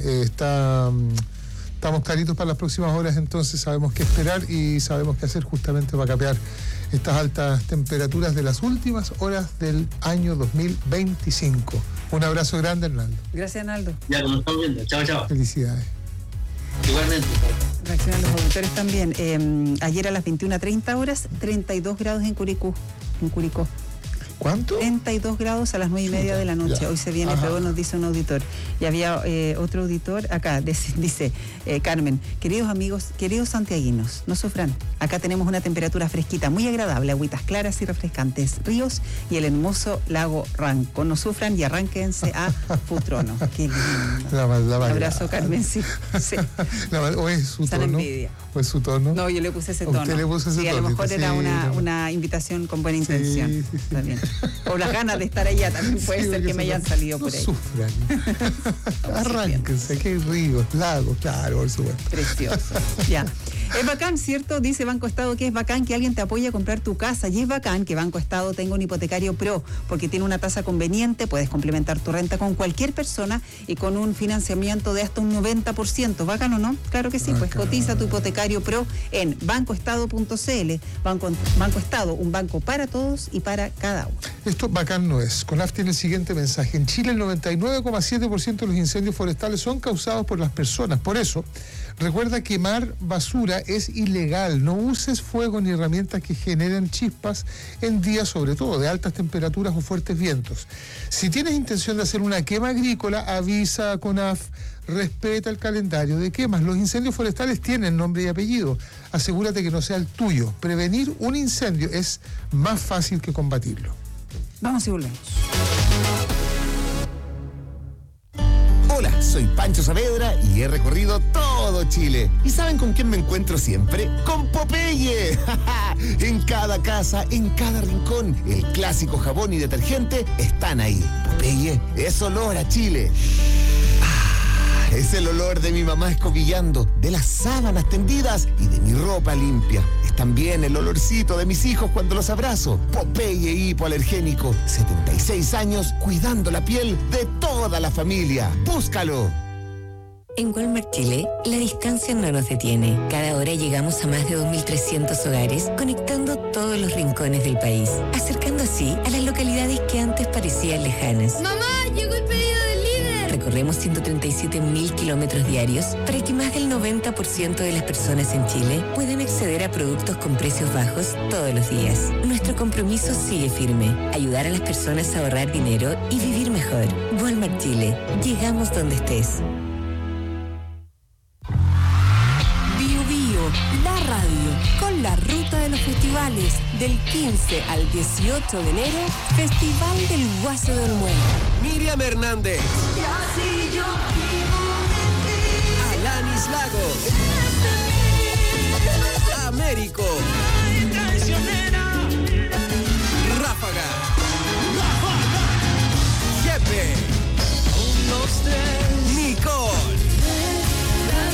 Estamos claritos para las próximas horas, entonces sabemos qué esperar y sabemos qué hacer justamente para capear estas altas temperaturas de las últimas horas del año 2025. Un abrazo grande, Hernando. Gracias, Hernando. Ya, nos estamos viendo. Chao, chao. Felicidades. Igualmente. Reaccionan los auditores también. Ayer a las 21:30 horas, 32 grados en Curicó. ¿Cuánto? 32 grados a las 9:30 de la noche. Ya. Hoy se viene, pero nos dice un auditor. Y había otro auditor acá, dice Carmen, queridos amigos, queridos santiaguinos, no sufran. Acá tenemos una temperatura fresquita, muy agradable, agüitas claras y refrescantes, ríos y el hermoso lago Ranco. No sufran y arránquense a Futrono. Qué lindo. La abrazo, Carmen, sí. ¿O es su San tono? envidia. ¿O es su tono? No, yo le puse ese tono. Usted le puso ese sí, tono. A lo mejor era sí, una invitación con buena intención. Sí. También. O las ganas de estar allá también puede ser que me hayan salido por ahí. No sufran. Arránquense, qué ríos, lagos, claro, por supuesto. Precioso. Ya. Es bacán, ¿cierto? Dice Banco Estado que es bacán que alguien te apoye a comprar tu casa. Y es bacán que Banco Estado tenga un hipotecario pro, porque tiene una tasa conveniente, puedes complementar tu renta con cualquier persona y con un financiamiento de hasta un 90%. ¿Bacán o no? Claro que sí, pues cotiza tu hipotecario pro en bancoestado.cl. Banco Estado, un banco para todos y para cada uno. Esto bacán no es. CONAF tiene el siguiente mensaje. En Chile el 99,7% de los incendios forestales son causados por las personas. Por eso, recuerda quemar basura es ilegal. No uses fuego ni herramientas que generen chispas en días, sobre todo, de altas temperaturas o fuertes vientos. Si tienes intención de hacer una quema agrícola, avisa a CONAF. Respeta el calendario de quemas. Los incendios forestales tienen nombre y apellido. Asegúrate que no sea el tuyo. Prevenir un incendio es más fácil que combatirlo. Vamos y volvemos. Hola, soy Pancho Saavedra y he recorrido todo Chile. ¿Y saben con quién me encuentro siempre? ¡Con Popeye! En cada casa, en cada rincón, el clásico jabón y detergente están ahí. Popeye es olor a Chile. Es el olor de mi mamá escobillando, de las sábanas tendidas y de mi ropa limpia. Es también el olorcito de mis hijos cuando los abrazo. Popeye hipoalergénico, 76 años cuidando la piel de toda la familia. ¡Búscalo! En Walmart Chile, la distancia no nos detiene. Cada hora llegamos a más de 2.300 hogares, conectando todos los rincones del país, acercando así a las localidades que antes parecían lejanas. ¡Mamá, llegó el pedido del líder! Recorremos 137.000 kilómetros diarios para que más del 90% de las personas en Chile puedan acceder a productos con precios bajos todos los días. Nuestro compromiso sigue firme: ayudar a las personas a ahorrar dinero y vivir mejor. Walmart Chile, llegamos donde estés. La radio, con la ruta de los festivales, del 15 al 18 de enero, Festival del Guaso del Muelle. Miriam Hernández. Alanis Lagos. Américo. Ráfaga. Jepe. Nicole.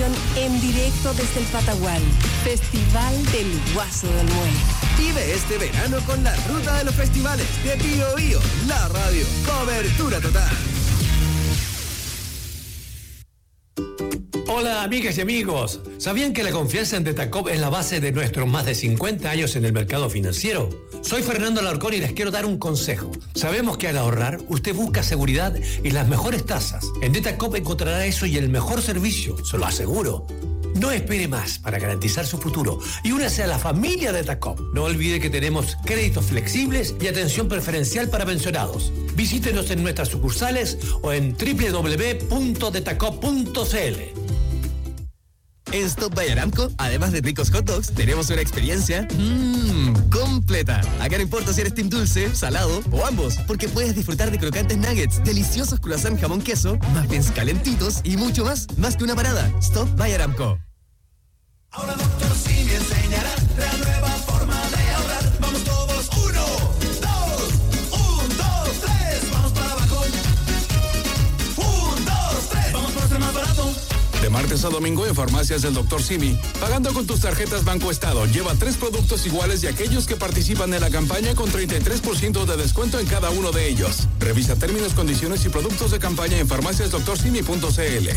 transmisión en directo desde el Patagual, Festival del Guaso del Muelle. Vive este verano con la ruta de los festivales de Bio Bio, la radio. Cobertura total. Hola amigas y amigos, ¿sabían que la confianza en Detacop es la base de nuestros más de 50 años en el mercado financiero? Soy Fernando Alarcón y les quiero dar un consejo. Sabemos que al ahorrar, usted busca seguridad y las mejores tasas. En Detacop encontrará eso y el mejor servicio, se lo aseguro. No espere más para garantizar su futuro y únase a la familia Detacop. No olvide que tenemos créditos flexibles y atención preferencial para pensionados. Visítenos en nuestras sucursales o en www.detacop.cl. En Stop by Aramco, además de ricos hot dogs, tenemos una experiencia completa. Acá no importa si eres team dulce, salado o ambos, porque puedes disfrutar de crocantes nuggets, deliciosos croissant jamón queso, muffins calentitos y mucho más. Más que una parada. Stop by Aramco. Ahora Dr. Simi enseñará la nueva forma de ahorrar. Vamos todos, 1, 2, 3, vamos para abajo. 1, 2, 3, vamos por ser más barato. De martes a domingo en Farmacias del Dr. Simi. Pagando con tus tarjetas Banco Estado, lleva 3 productos iguales de aquellos que participan en la campaña con 33% de descuento en cada uno de ellos. Revisa términos, condiciones y productos de campaña en farmaciasdoctorsimi.cl.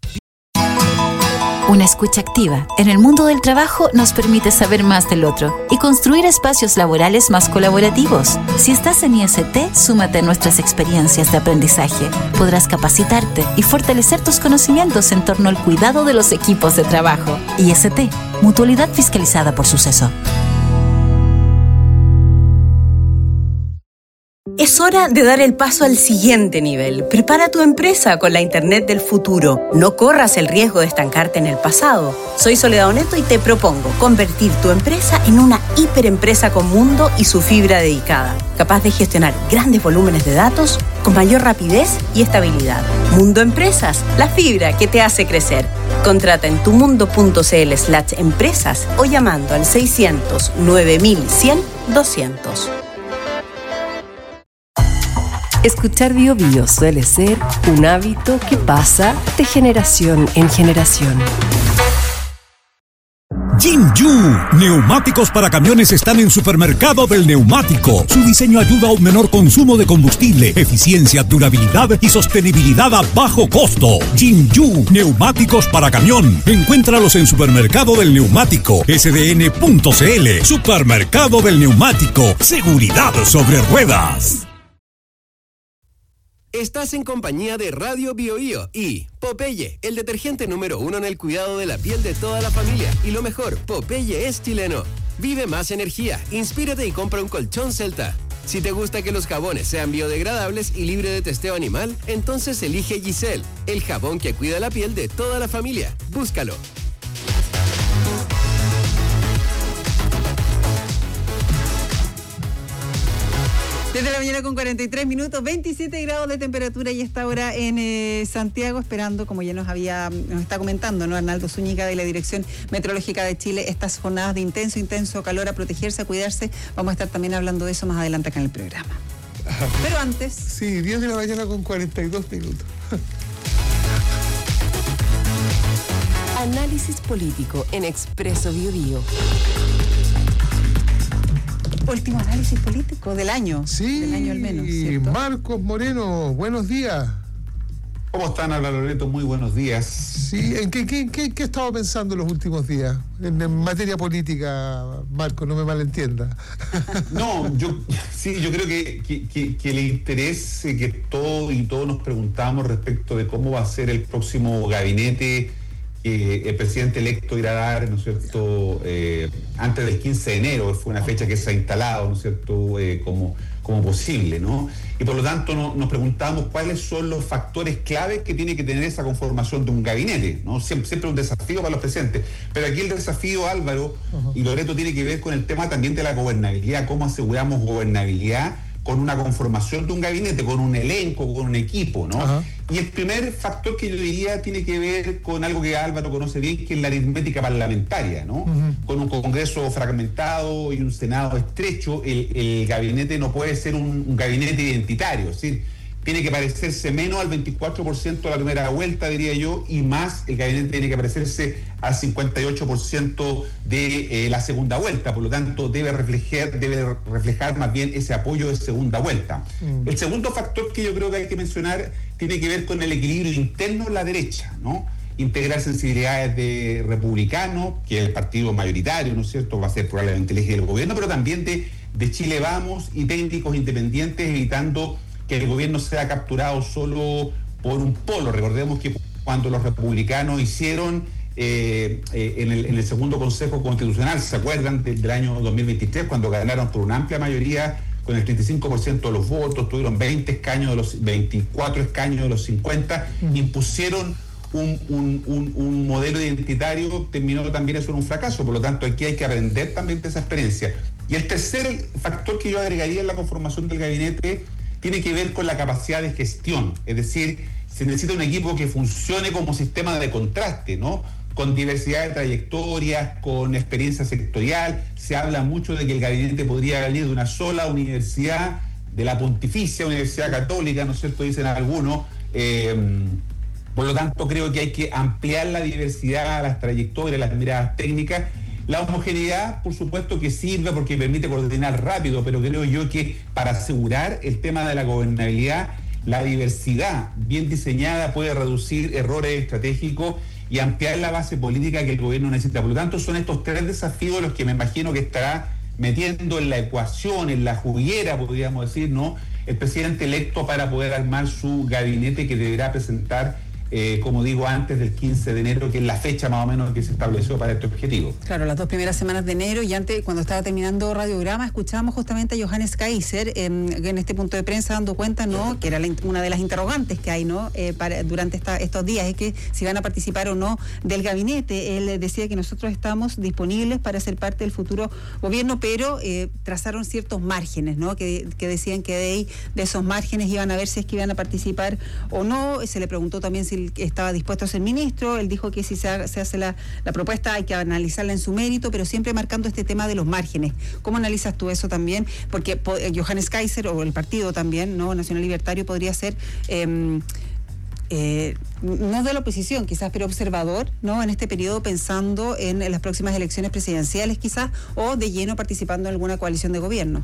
Una escucha activa en el mundo del trabajo nos permite saber más del otro y construir espacios laborales más colaborativos. Si estás en IST, súmate a nuestras experiencias de aprendizaje. Podrás capacitarte y fortalecer tus conocimientos en torno al cuidado de los equipos de trabajo. IST, Mutualidad fiscalizada por Suceso. Es hora de dar el paso al siguiente nivel. Prepara tu empresa con la Internet del futuro. No corras el riesgo de estancarte en el pasado. Soy Soledad Oneto y te propongo convertir tu empresa en una hiperempresa con mundo y su fibra dedicada, capaz de gestionar grandes volúmenes de datos con mayor rapidez y estabilidad. Mundo Empresas, la fibra que te hace crecer. Contrata en tumundo.cl/empresas o llamando al 600 9100 200. Escuchar Bio Bio suele ser un hábito que pasa de generación en generación. Jinju, neumáticos para camiones están en Supermercado del Neumático. Su diseño ayuda a un menor consumo de combustible, eficiencia, durabilidad y sostenibilidad a bajo costo. Jinju, neumáticos para camión. Encuéntralos en Supermercado del Neumático, sdn.cl. Supermercado del Neumático, seguridad sobre ruedas. Estás en compañía de Radio Bio Bio y Popeye, el detergente número 1 en el cuidado de la piel de toda la familia. Y lo mejor, Popeye es chileno. Vive más energía, inspírate y compra un colchón Celta. Si te gusta que los jabones sean biodegradables y libre de testeo animal, entonces elige Giselle, el jabón que cuida la piel de toda la familia. Búscalo. Desde la mañana con 43 minutos, 27 grados de temperatura y esta hora en Santiago, esperando, como ya nos está comentando, ¿no? Arnaldo Zúñiga de la Dirección Meteorológica de Chile, estas jornadas de intenso calor, a protegerse, a cuidarse. Vamos a estar también hablando de eso más adelante acá en el programa. Pero antes... Sí, 10 de la mañana con 42 minutos. Análisis político en Expreso Bio Bio. Último análisis político del año. Sí, del año al menos, ¿cierto? Marcos Moreno, buenos días. ¿Cómo están, Ana Loreto? Muy buenos días. Sí, ¿en qué estaba pensando en los últimos días? En materia política, Marcos, no me malentienda. No, yo creo que el interés que todos nos preguntamos respecto de cómo va a ser el próximo gabinete que el presidente electo irá a dar, ¿no es cierto?, antes del 15 de enero, fue una fecha que se ha instalado, ¿no es cierto?, como posible, ¿no? Y por lo tanto nos preguntamos cuáles son los factores claves que tiene que tener esa conformación de un gabinete, ¿no? Siempre un desafío para los presidentes, pero aquí el desafío, Álvaro y Loreto, tiene que ver con el tema también de la gobernabilidad, cómo aseguramos gobernabilidad con una conformación de un gabinete, con un elenco, con un equipo, ¿no? Ajá. Y el primer factor que yo diría tiene que ver con algo que Álvaro conoce bien, que es la aritmética parlamentaria, ¿no? Con un Congreso fragmentado y un Senado estrecho, el gabinete no puede ser un gabinete identitario, es decir, tiene que parecerse menos al 24% de la primera vuelta, diría yo, y más el gabinete tiene que parecerse al 58% de la segunda vuelta. Por lo tanto, debe reflejar más bien ese apoyo de segunda vuelta. El segundo factor que yo creo que hay que mencionar tiene que ver con el equilibrio interno en la derecha, ¿no? Integrar sensibilidades de republicanos, que es el partido mayoritario, ¿no es cierto?, va a ser probablemente el eje del gobierno, pero también de Chile Vamos y técnicos independientes, evitando que el gobierno sea capturado solo por un polo. Recordemos que cuando los republicanos hicieron en el segundo Consejo Constitucional, ¿se acuerdan del año 2023, cuando ganaron por una amplia mayoría con el 35% de los votos, tuvieron 24 escaños de los 50, impusieron un modelo identitario, terminó también eso en un fracaso? Por lo tanto, aquí hay que aprender también de esa experiencia. Y el tercer factor que yo agregaría en la conformación del gabinete tiene que ver con la capacidad de gestión, es decir, se necesita un equipo que funcione como sistema de contraste, ¿no? Con diversidad de trayectorias, con experiencia sectorial. Se habla mucho de que el gabinete podría venir de una sola universidad, de la Pontificia Universidad Católica, ¿no es cierto?, dicen algunos. Por lo tanto, creo que hay que ampliar la diversidad, las trayectorias, las miradas técnicas. La homogeneidad, por supuesto que sirve porque permite coordinar rápido, pero creo yo que para asegurar el tema de la gobernabilidad, la diversidad bien diseñada puede reducir errores estratégicos y ampliar la base política que el gobierno necesita. Por lo tanto, son estos tres desafíos los que me imagino que estará metiendo en la ecuación, en la juguera, podríamos decir, ¿no?, el presidente electo para poder armar su gabinete que deberá presentar, como digo, antes del 15 de enero, que es la fecha más o menos que se estableció para este objetivo. Claro, las 2 primeras semanas de enero, y antes, cuando estaba terminando Radiograma, escuchábamos justamente a Johannes Kaiser en este punto de prensa dando cuenta, ¿no?, que era una de las interrogantes que hay, ¿no?, durante estos días, es que si van a participar o no del gabinete. Él decía que nosotros estamos disponibles para ser parte del futuro gobierno, pero trazaron ciertos márgenes, ¿no?, que decían que de esos márgenes iban a ver si es que iban a participar o no. Se le preguntó también si estaba dispuesto a ser ministro. Él dijo que si se hace la propuesta hay que analizarla en su mérito, pero siempre marcando este tema de los márgenes. ¿Cómo analizas tú eso también? Porque Johannes Kaiser, o el partido también, ¿no?, Nacional Libertario, podría ser no de la oposición quizás, pero observador, ¿no?, en este periodo, pensando en las próximas elecciones presidenciales quizás, o de lleno participando en alguna coalición de gobierno.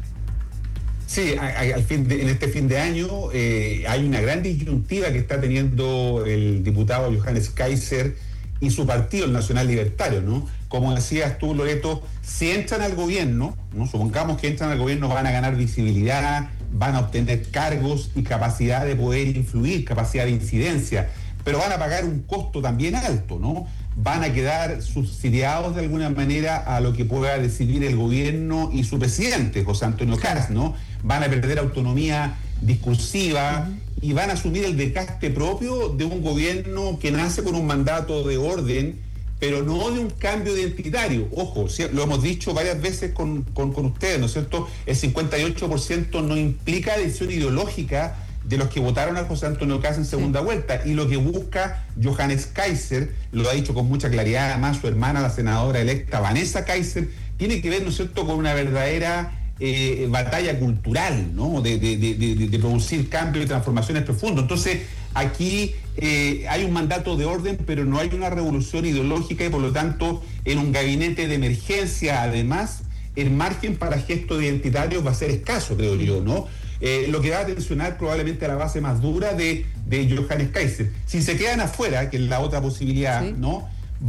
Sí, en este fin de año hay una gran disyuntiva que está teniendo el diputado Johannes Kaiser y su partido, el Nacional Libertario, ¿no? Como decías tú, Loreto, si entran al gobierno, ¿no?, supongamos que entran al gobierno, van a ganar visibilidad, van a obtener cargos y capacidad de poder influir, capacidad de incidencia, pero van a pagar un costo también alto, ¿no? Van a quedar subsidiados de alguna manera a lo que pueda decidir el gobierno y su presidente, José Antonio Kast, ¿no? Van a perder autonomía discursiva y van a asumir el desgaste propio de un gobierno que nace con un mandato de orden, pero no de un cambio identitario. Ojo, lo hemos dicho varias veces con ustedes, ¿no es cierto? El 58% no implica decisión ideológica de los que votaron a José Antonio Kast en segunda vuelta, y lo que busca Johannes Kaiser, lo ha dicho con mucha claridad además su hermana, la senadora electa Vanessa Kaiser, tiene que ver, ¿no es cierto?, con una verdadera batalla cultural, ¿no?, de producir cambios y transformaciones profundos. Entonces, aquí hay un mandato de orden, pero no hay una revolución ideológica, y por lo tanto, en un gabinete de emergencia, además, el margen para gestos identitarios va a ser escaso, creo yo, ¿no? Lo que va a tensionar probablemente a la base más dura de Johannes Kaiser. Si se quedan afuera, que es la otra posibilidad, ¿sí?, ¿no?,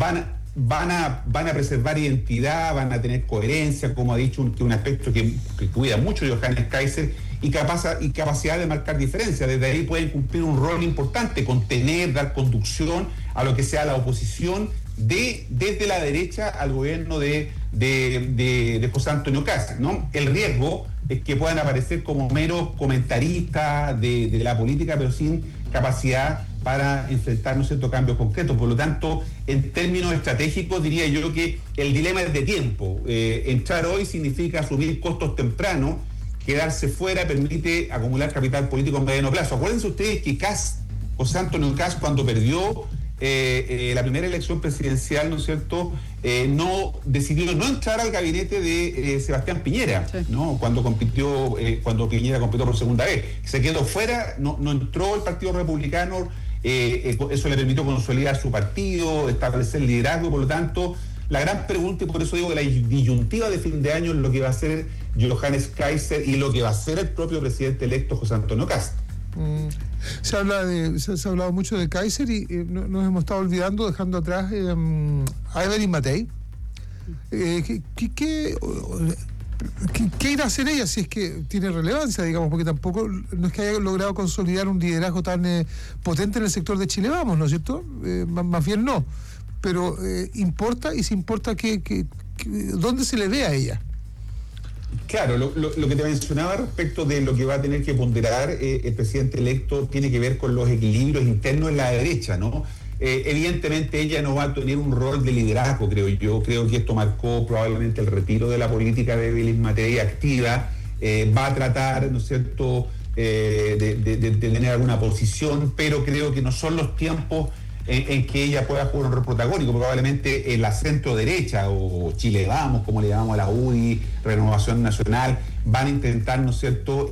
van a preservar identidad, van a tener coherencia, como ha dicho, un aspecto que cuida mucho Johannes Kaiser, y capacidad de marcar diferencias. Desde ahí pueden cumplir un rol importante, contener, dar conducción a lo que sea la oposición desde la derecha al gobierno de José Antonio Kast, ¿no? El riesgo es que puedan aparecer como meros comentaristas de la política, pero sin capacidad para enfrentar, ¿no es cierto?, cambios concretos. Por lo tanto, en términos estratégicos, diría yo que el dilema es de tiempo. Entrar hoy significa asumir costos temprano, quedarse fuera permite acumular capital político en mediano plazo. Acuérdense ustedes que José Antonio Kast, cuando perdió la primera elección presidencial, ¿no es cierto?, decidió no entrar al gabinete de Sebastián Piñera, ¿no? Cuando Piñera compitió por segunda vez. Se quedó fuera, no entró el Partido Republicano, eso le permitió consolidar su partido, establecer liderazgo, por lo tanto, la gran pregunta, y por eso digo que la disyuntiva de fin de año es lo que va a hacer Johannes Kaiser y lo que va a hacer el propio presidente electo José Antonio Kast. Se ha hablado mucho de Kaiser y nos hemos estado olvidando, dejando atrás a Evelyn Matei. ¿Qué irá a hacer ella si es que tiene relevancia, digamos? Porque tampoco no es que haya logrado consolidar un liderazgo tan potente en el sector de Chile Vamos, ¿no es cierto? Más bien no. Pero importa, y si importa ¿dónde se le ve a ella? Claro, lo que te mencionaba respecto de lo que va a tener que ponderar el presidente electo tiene que ver con los equilibrios internos en la derecha, ¿no? Evidentemente ella no va a tener un rol de liderazgo, creo yo. Creo que esto marcó probablemente el retiro de la política de Evelyn Matei activa. Va a tratar, ¿no es cierto?, de tener alguna posición, pero creo que no son los tiempos en que ella pueda jugar un rol protagónico. Probablemente la centro derecha o Chile Vamos, como le llamamos a la UDI, Renovación Nacional, van a intentar, ¿no es cierto?,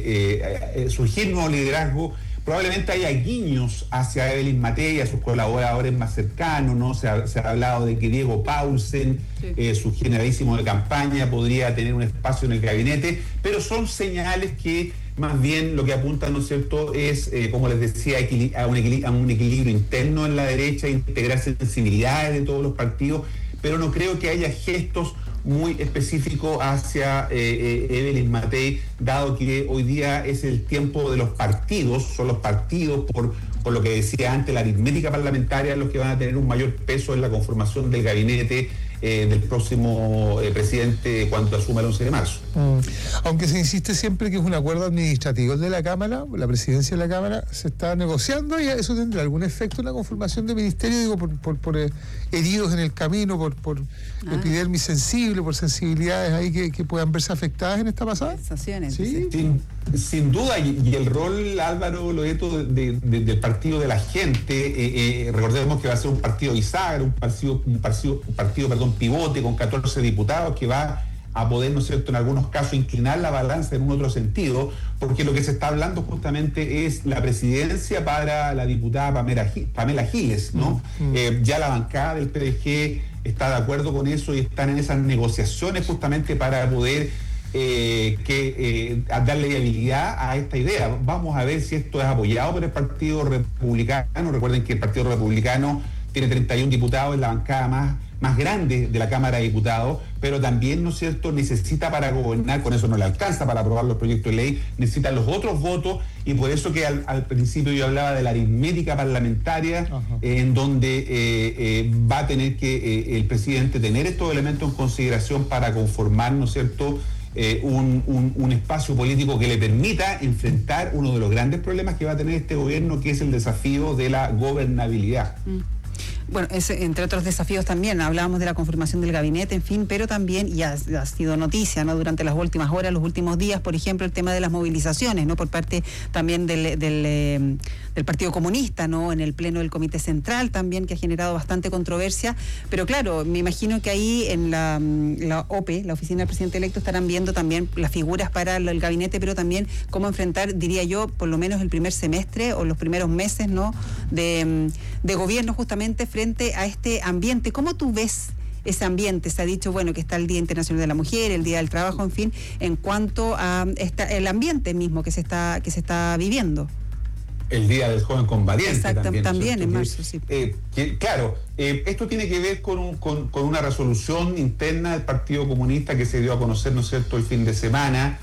surgir nuevo liderazgo. Probablemente haya guiños hacia Evelyn Matei, a sus colaboradores más cercanos, ¿no? Se ha hablado de que Diego Paulsen, su generalísimo de campaña, podría tener un espacio en el gabinete, pero son señales que más bien lo que apuntan, ¿no es cierto?, es, como les decía, a un equilibrio interno en la derecha, integrar sensibilidades de todos los partidos, pero no creo que haya gestos muy específicos hacia Evelyn Matei, dado que hoy día es el tiempo de los partidos, son los partidos, por lo que decía antes, la aritmética parlamentaria, los que van a tener un mayor peso en la conformación del gabinete del próximo presidente cuando asuma el 11 de marzo. Aunque se insiste siempre que es un acuerdo administrativo el de la Cámara, la presidencia de la Cámara se está negociando, y eso tendrá algún efecto en la conformación del ministerio, digo, por heridos en el camino, por epidermis sensible, por sensibilidades ahí que puedan verse afectadas en esta pasada. ¿Sí? Sin duda, y el rol, Álvaro Loreto, del partido de la gente, recordemos que va a ser un partido bisagra, un partido pivote con 14 diputados que va a poder, ¿no es cierto?, en algunos casos inclinar la balanza en un otro sentido, porque lo que se está hablando justamente es la presidencia para la diputada Pamela Giles, ¿no? Ya la bancada del PDG está de acuerdo con eso y están en esas negociaciones justamente para poder darle viabilidad a esta idea. Vamos a ver si esto es apoyado por el Partido Republicano. Recuerden que el Partido Republicano tiene 31 diputados, en la bancada más grande de la Cámara de Diputados, pero también, ¿no es cierto?, necesita para gobernar, con eso no le alcanza para aprobar los proyectos de ley, necesita los otros votos, y por eso que al principio yo hablaba de la aritmética parlamentaria, en donde va a tener que el presidente tener estos elementos en consideración para conformar, ¿no es cierto?, un espacio político que le permita enfrentar uno de los grandes problemas que va a tener este gobierno, que es el desafío de la gobernabilidad. Bueno, entre otros desafíos también, hablábamos de la confirmación del gabinete, en fin, pero también, y ha sido noticia, ¿no?, durante las últimas horas, los últimos días, por ejemplo, el tema de las movilizaciones, ¿no?, por parte también del Partido Comunista, ¿no?, en el pleno del Comité Central también, que ha generado bastante controversia, pero claro, me imagino que ahí en la OPE, la Oficina del Presidente Electo, estarán viendo también las figuras para el gabinete, pero también cómo enfrentar, diría yo, por lo menos el primer semestre o los primeros meses, ¿no?, de gobierno justamente frente a este ambiente. ¿Cómo tú ves ese ambiente? Se ha dicho, bueno, que está el Día Internacional de la Mujer, el Día del Trabajo, en fin, en cuanto a el ambiente mismo que se está viviendo. El Día del Joven Combatiente también en marzo, sí. Esto tiene que ver con una resolución interna del Partido Comunista que se dio a conocer, ¿no es cierto?, el fin de semana.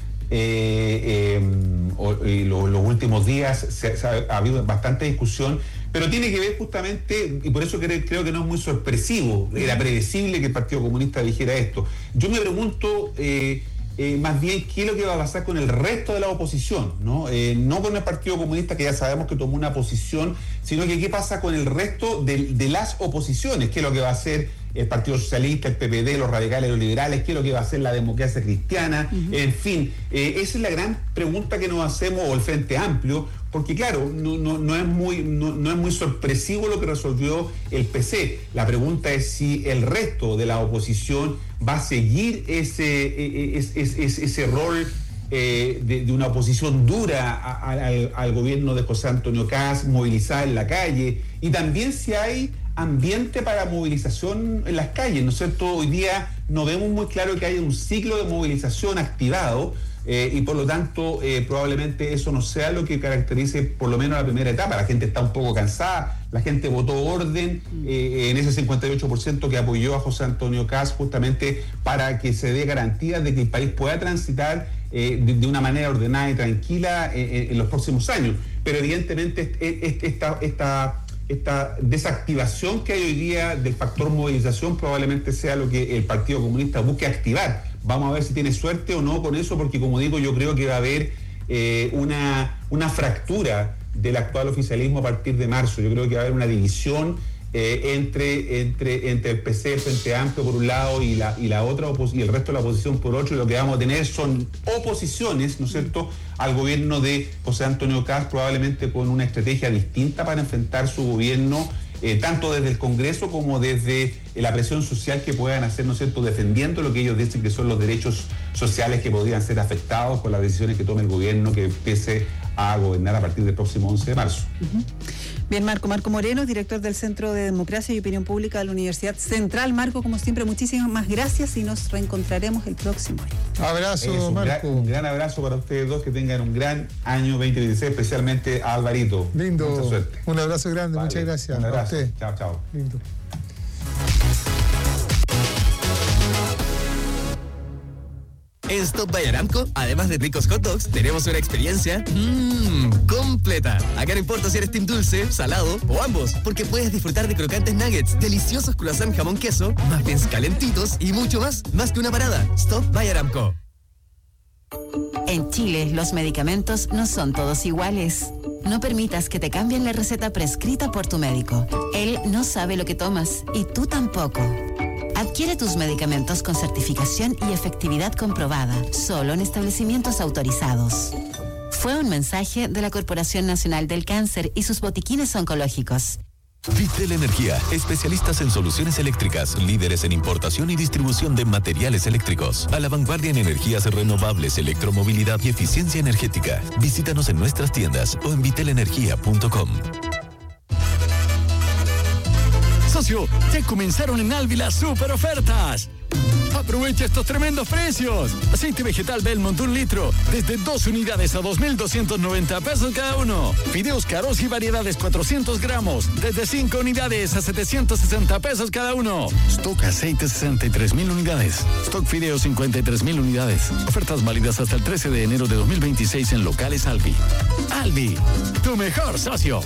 Los últimos días ha habido bastante discusión, pero tiene que ver justamente, y por eso creo que no es muy sorpresivo, era predecible que el Partido Comunista dijera esto. Yo me pregunto más bien qué es lo que va a pasar con el resto de la oposición, ¿no? No con el Partido Comunista, que ya sabemos que tomó una posición, sino que qué pasa con el resto de las oposiciones, qué es lo que va a hacer el Partido Socialista, el PPD, los radicales, los liberales, qué es lo que va a hacer la democracia cristiana, en fin, esa es la gran pregunta que nos hacemos, o el Frente Amplio, porque claro, no es muy sorpresivo lo que resolvió el PC. La pregunta es si el resto de la oposición va a seguir ese rol de una oposición dura al gobierno de José Antonio Kast, movilizada en la calle, y también si hay ambiente para movilización en las calles, ¿no es cierto? Hoy día no vemos muy claro que haya un ciclo de movilización activado, y por lo tanto probablemente eso no sea lo que caracterice por lo menos la primera etapa. La gente está un poco cansada, la gente votó orden en ese 58% que apoyó a José Antonio Kast, justamente para que se dé garantías de que el país pueda transitar de una manera ordenada y tranquila en los próximos años. Pero evidentemente esta desactivación que hay hoy día del factor movilización probablemente sea lo que el Partido Comunista busque activar. Vamos a ver si tiene suerte o no con eso, porque como digo, yo creo que va a haber una fractura del actual oficialismo a partir de marzo. Yo creo que va a haber una división entre el PC, el Frente Amplio por un lado y la otra y el resto de la oposición por otro, y lo que vamos a tener son oposiciones, ¿no es cierto?, al gobierno de José Antonio Kast, probablemente con una estrategia distinta para enfrentar su gobierno, tanto desde el Congreso como desde la presión social que puedan hacer, ¿no es cierto?, defendiendo lo que ellos dicen que son los derechos sociales que podrían ser afectados por las decisiones que tome el gobierno que empiece a gobernar a partir del próximo 11 de marzo. Bien, Marco Moreno, director del Centro de Democracia y Opinión Pública de la Universidad Central. Marco, como siempre, muchísimas gracias y nos reencontraremos el próximo año. Abrazo, Marco. Un gran abrazo para ustedes dos, que tengan un gran año 2026, especialmente a Alvarito. Lindo. Mucha suerte. Un abrazo grande, Vale. muchas gracias. Un abrazo. A usted. Chao. Lindo. En Stop by Aramco, además de ricos hot dogs, tenemos una experiencia completa. Acá no importa si eres team dulce, salado o ambos, porque puedes disfrutar de crocantes nuggets, deliciosos croissant jamón queso, muffins calentitos y mucho más que una parada. Stop by Aramco. En Chile, los medicamentos no son todos iguales. No permitas que te cambien la receta prescrita por tu médico. Él no sabe lo que tomas y tú tampoco. Adquiere tus medicamentos con certificación y efectividad comprobada, solo en establecimientos autorizados. Fue un mensaje de la Corporación Nacional del Cáncer y sus botiquines oncológicos. Vitel Energía, especialistas en soluciones eléctricas, líderes en importación y distribución de materiales eléctricos, a la vanguardia en energías renovables, electromovilidad y eficiencia energética. Visítanos en nuestras tiendas o en vitelenergia.com. Socio, ya comenzaron en Alvi las super ofertas. Aprovecha estos tremendos precios. Aceite vegetal Belmont 1 litro, desde 2 unidades a 2.290 pesos cada uno. Fideos caros y variedades 400 gramos, desde 5 unidades a 760 pesos cada uno. Stock aceite 63.000 unidades. Stock fideos 53.000 unidades. Ofertas válidas hasta el 13 de enero de 2026 en locales Alvi. Alvi, tu mejor socio.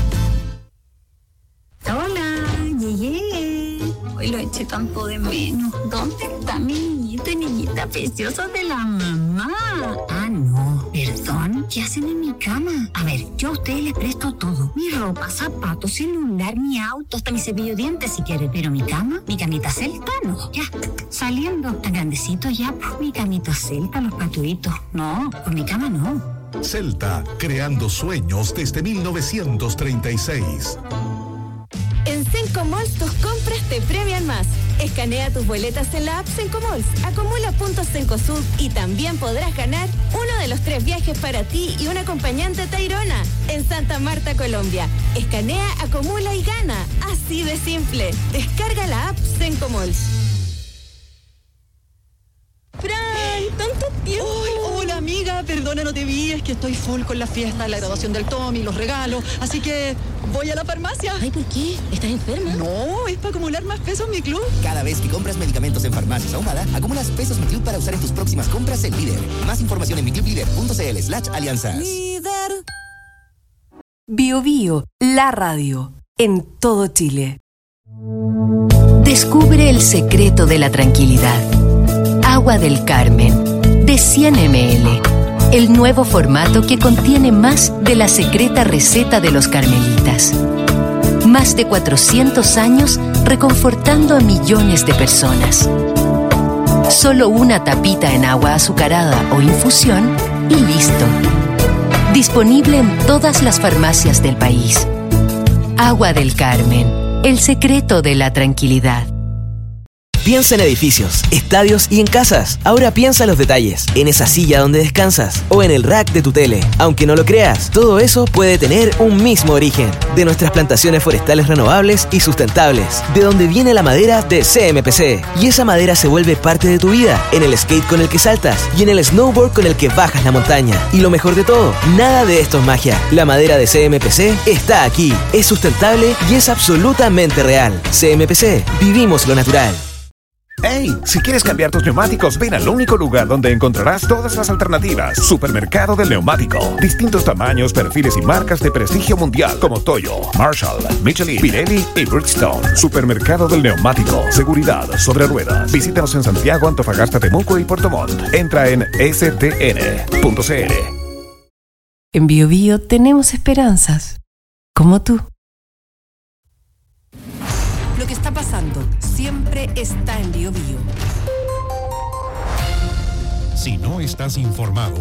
Hola, llegué. Hoy lo eché tanto de menos. ¿Dónde está mi niñito y niñita preciosa de la mamá? Ah, no, perdón. ¿Qué hacen en mi cama? A ver, yo a ustedes les presto todo. Mi ropa, zapatos, celular, mi auto, hasta mi cepillo de dientes si quieren. Pero mi cama, mi camita celta, no. Ya, saliendo. Tan grandecito ya, pues mi camita celta, los patuitos. No, pues mi cama no. Celta, creando sueños desde 1936. En Sencomalls tus compras te premian más. Escanea tus boletas en la app Sencomalls, acumula puntos Cencosud y también podrás ganar uno de los 3 viajes para ti y un acompañante a Tayrona en Santa Marta, Colombia. Escanea, acumula y gana. Así de simple. Descarga la app Sencomalls. ¡Fran! ¡Tanto tiempo! Hola, amiga. Perdona, no te vi. Es que estoy full con la fiesta, la graduación del Tommy, los regalos. Así que voy a la farmacia. Ay, ¿por qué? ¿Estás enferma? No, es para acumular más pesos en mi club. Cada vez que compras medicamentos en Farmacias Ahumada, acumulas pesos Mi Club para usar en tus próximas compras en Líder. Más información en miclublíder.cl/alianzas. Líder. Bio Bio, la radio, en todo Chile. Descubre el secreto de la tranquilidad. Agua del Carmen, de 100 ml. El nuevo formato que contiene más de la secreta receta de los carmelitas. Más de 400 años reconfortando a millones de personas. Solo una tapita en agua azucarada o infusión y listo. Disponible en todas las farmacias del país. Agua del Carmen, el secreto de la tranquilidad. Piensa en edificios, estadios y en casas. Ahora piensa en los detalles, en esa silla donde descansas o en el rack de tu tele. Aunque no lo creas, todo eso puede tener un mismo origen. De nuestras plantaciones forestales renovables y sustentables. De donde viene la madera de CMPC. Y esa madera se vuelve parte de tu vida. En el skate con el que saltas y en el snowboard con el que bajas la montaña. Y lo mejor de todo, nada de esto es magia. La madera de CMPC está aquí. Es sustentable y es absolutamente real. CMPC, vivimos lo natural. ¡Hey! Si quieres cambiar tus neumáticos, ven al único lugar donde encontrarás todas las alternativas. Supermercado del Neumático. Distintos tamaños, perfiles y marcas de prestigio mundial como Toyo, Marshall, Michelin, Pirelli y Bridgestone. Supermercado del Neumático. Seguridad sobre ruedas. Visítanos en Santiago, Antofagasta, Temuco y Puerto Montt. Entra en stn.cl. En Bio Bio tenemos esperanzas, como tú. Lo que está pasando siempre está en Bio Bio. Si no estás informado,